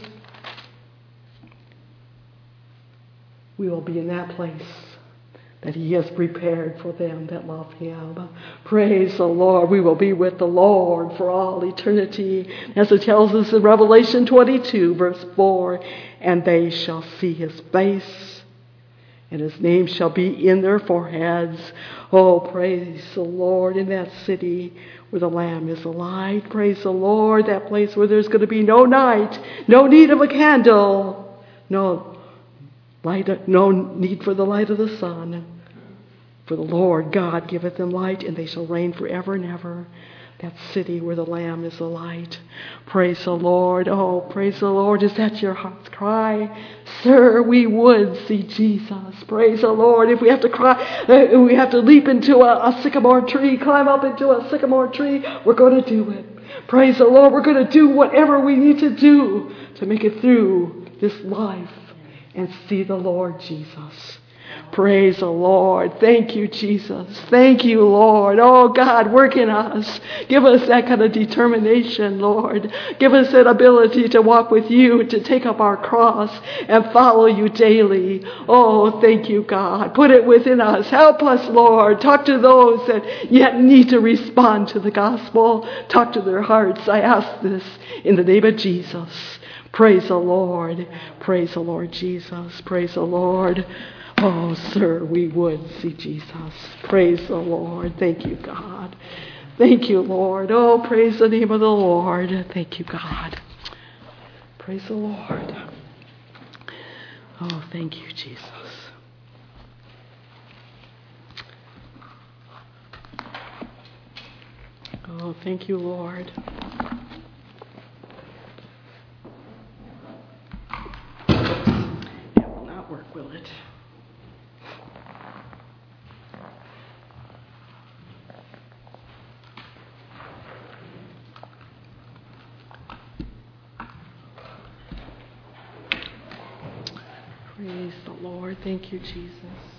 we will be in that place that He has prepared for them that love Him. Praise the Lord. We will be with the Lord for all eternity. As it tells us in Revelation twenty-two, verse four, and they shall see His face, and His name shall be in their foreheads. Oh, praise the Lord, in that city where the Lamb is the light. Praise the Lord, that place where there's going to be no night, no need of a candle, no light, no need for the light of the sun. For the Lord God giveth them light, and they shall reign forever and ever. That city where the Lamb is the light. Praise the Lord. Oh, praise the Lord. Is that your heart's cry? Sir, we would see Jesus. Praise the Lord. If we have to cry, uh, we have to leap into a, a sycamore tree, climb up into a sycamore tree, we're going to do it. Praise the Lord. We're going to do whatever we need to do to make it through this life and see the Lord Jesus. Praise the Lord. Thank you, Jesus. Thank you, Lord. Oh, God, work in us. Give us that kind of determination, Lord. Give us that ability to walk with you, to take up our cross and follow you daily. Oh, thank you, God. Put it within us. Help us, Lord. Talk to those that yet need to respond to the gospel. Talk to their hearts. I ask this in the name of Jesus. Praise the Lord. Praise the Lord Jesus. Praise the Lord. Oh, sir, we would see Jesus. Praise the Lord. Thank you, God. Thank you, Lord. Oh, praise the name of the Lord. Thank you, God. Praise the Lord. Oh, thank you, Jesus. Oh, thank you, Lord. It will not work, will it? Praise the Lord. Thank you, Jesus.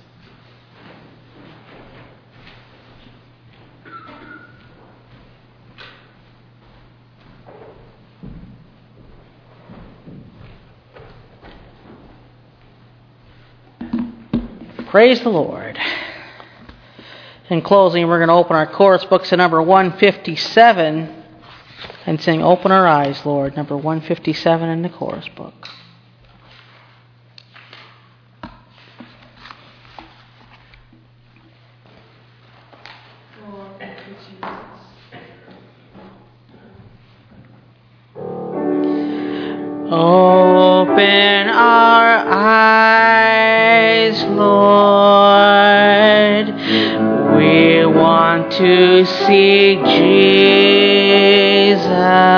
Praise the Lord. In closing, we're going to open our chorus books to number one fifty-seven and sing Open Our Eyes, Lord, number one fifty-seven in the chorus book. Open our eyes, Lord. We want to see Jesus,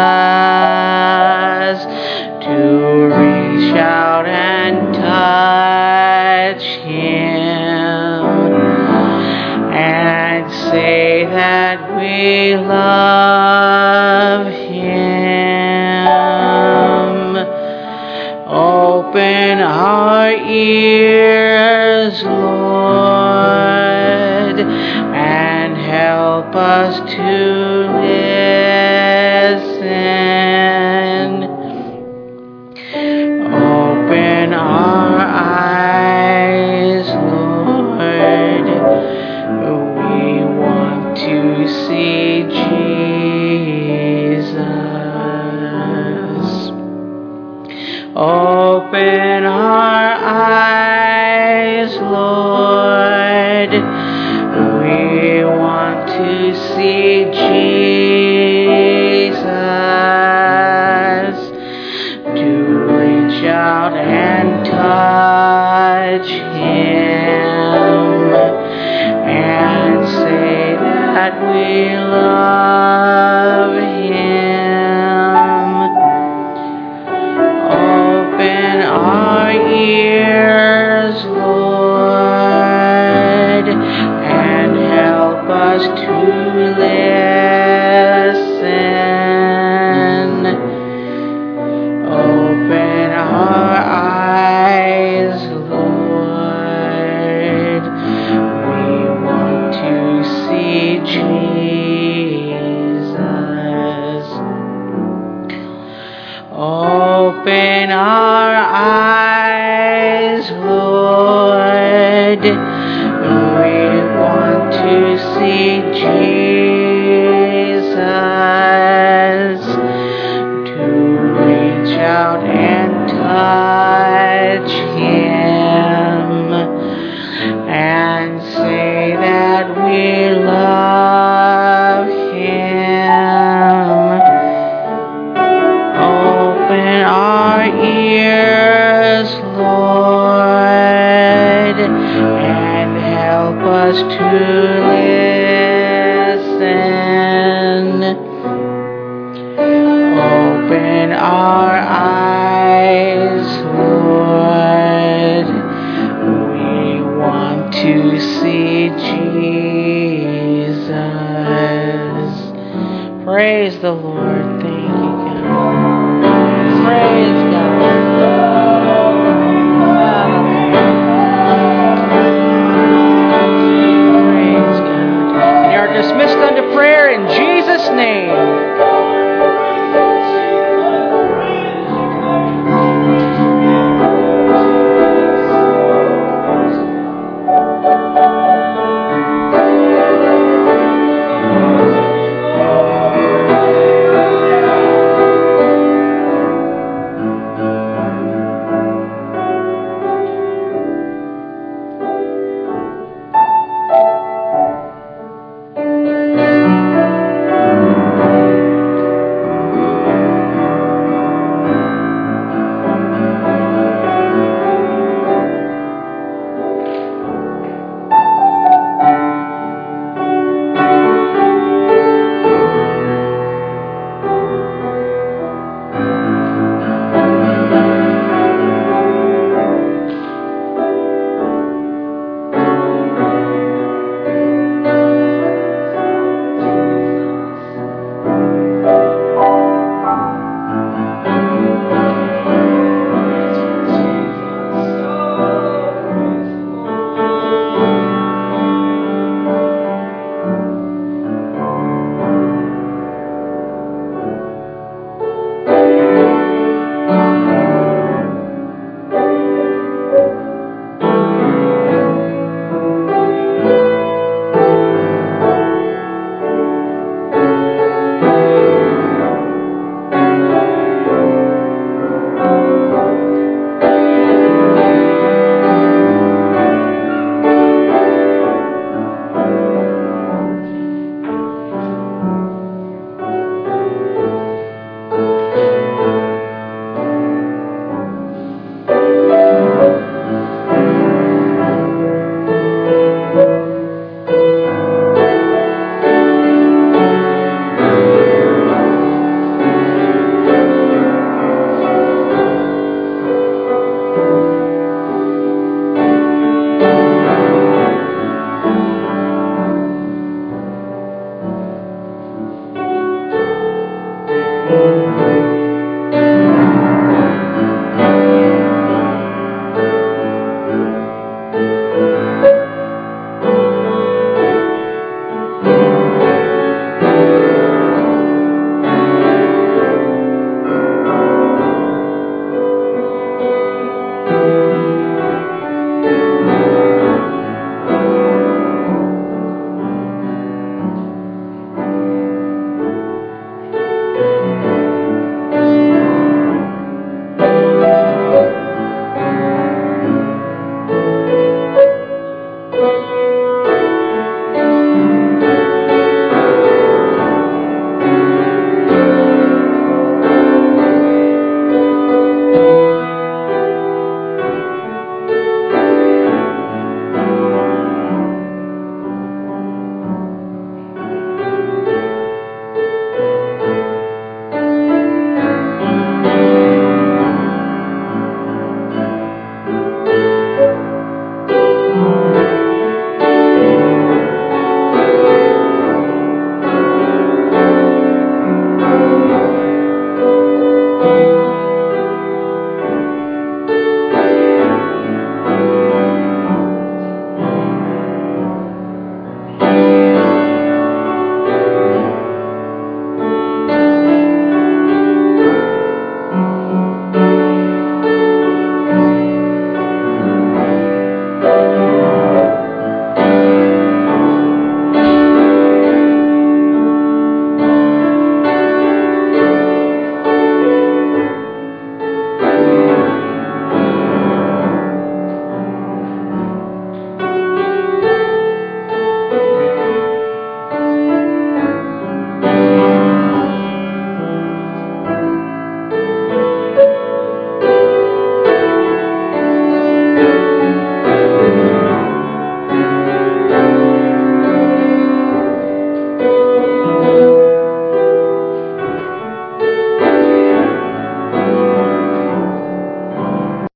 to reach out and touch Him and say that we love Him. Open our ears, Lord, and help us to listen. Open our eyes, Lord. We want to see Jesus. Open our eyes, Lord. We want to see Jesus, to reach out and touch Him and say that we love Him. Open our ears, Lord, and help us to listen. our eyes, Lord. We want to see Jesus, to reach out and touch him and say that we love him. Open our ears, Lord, and help us to listen. Open our eyes, Lord. We want to see Jesus. Praise the Lord.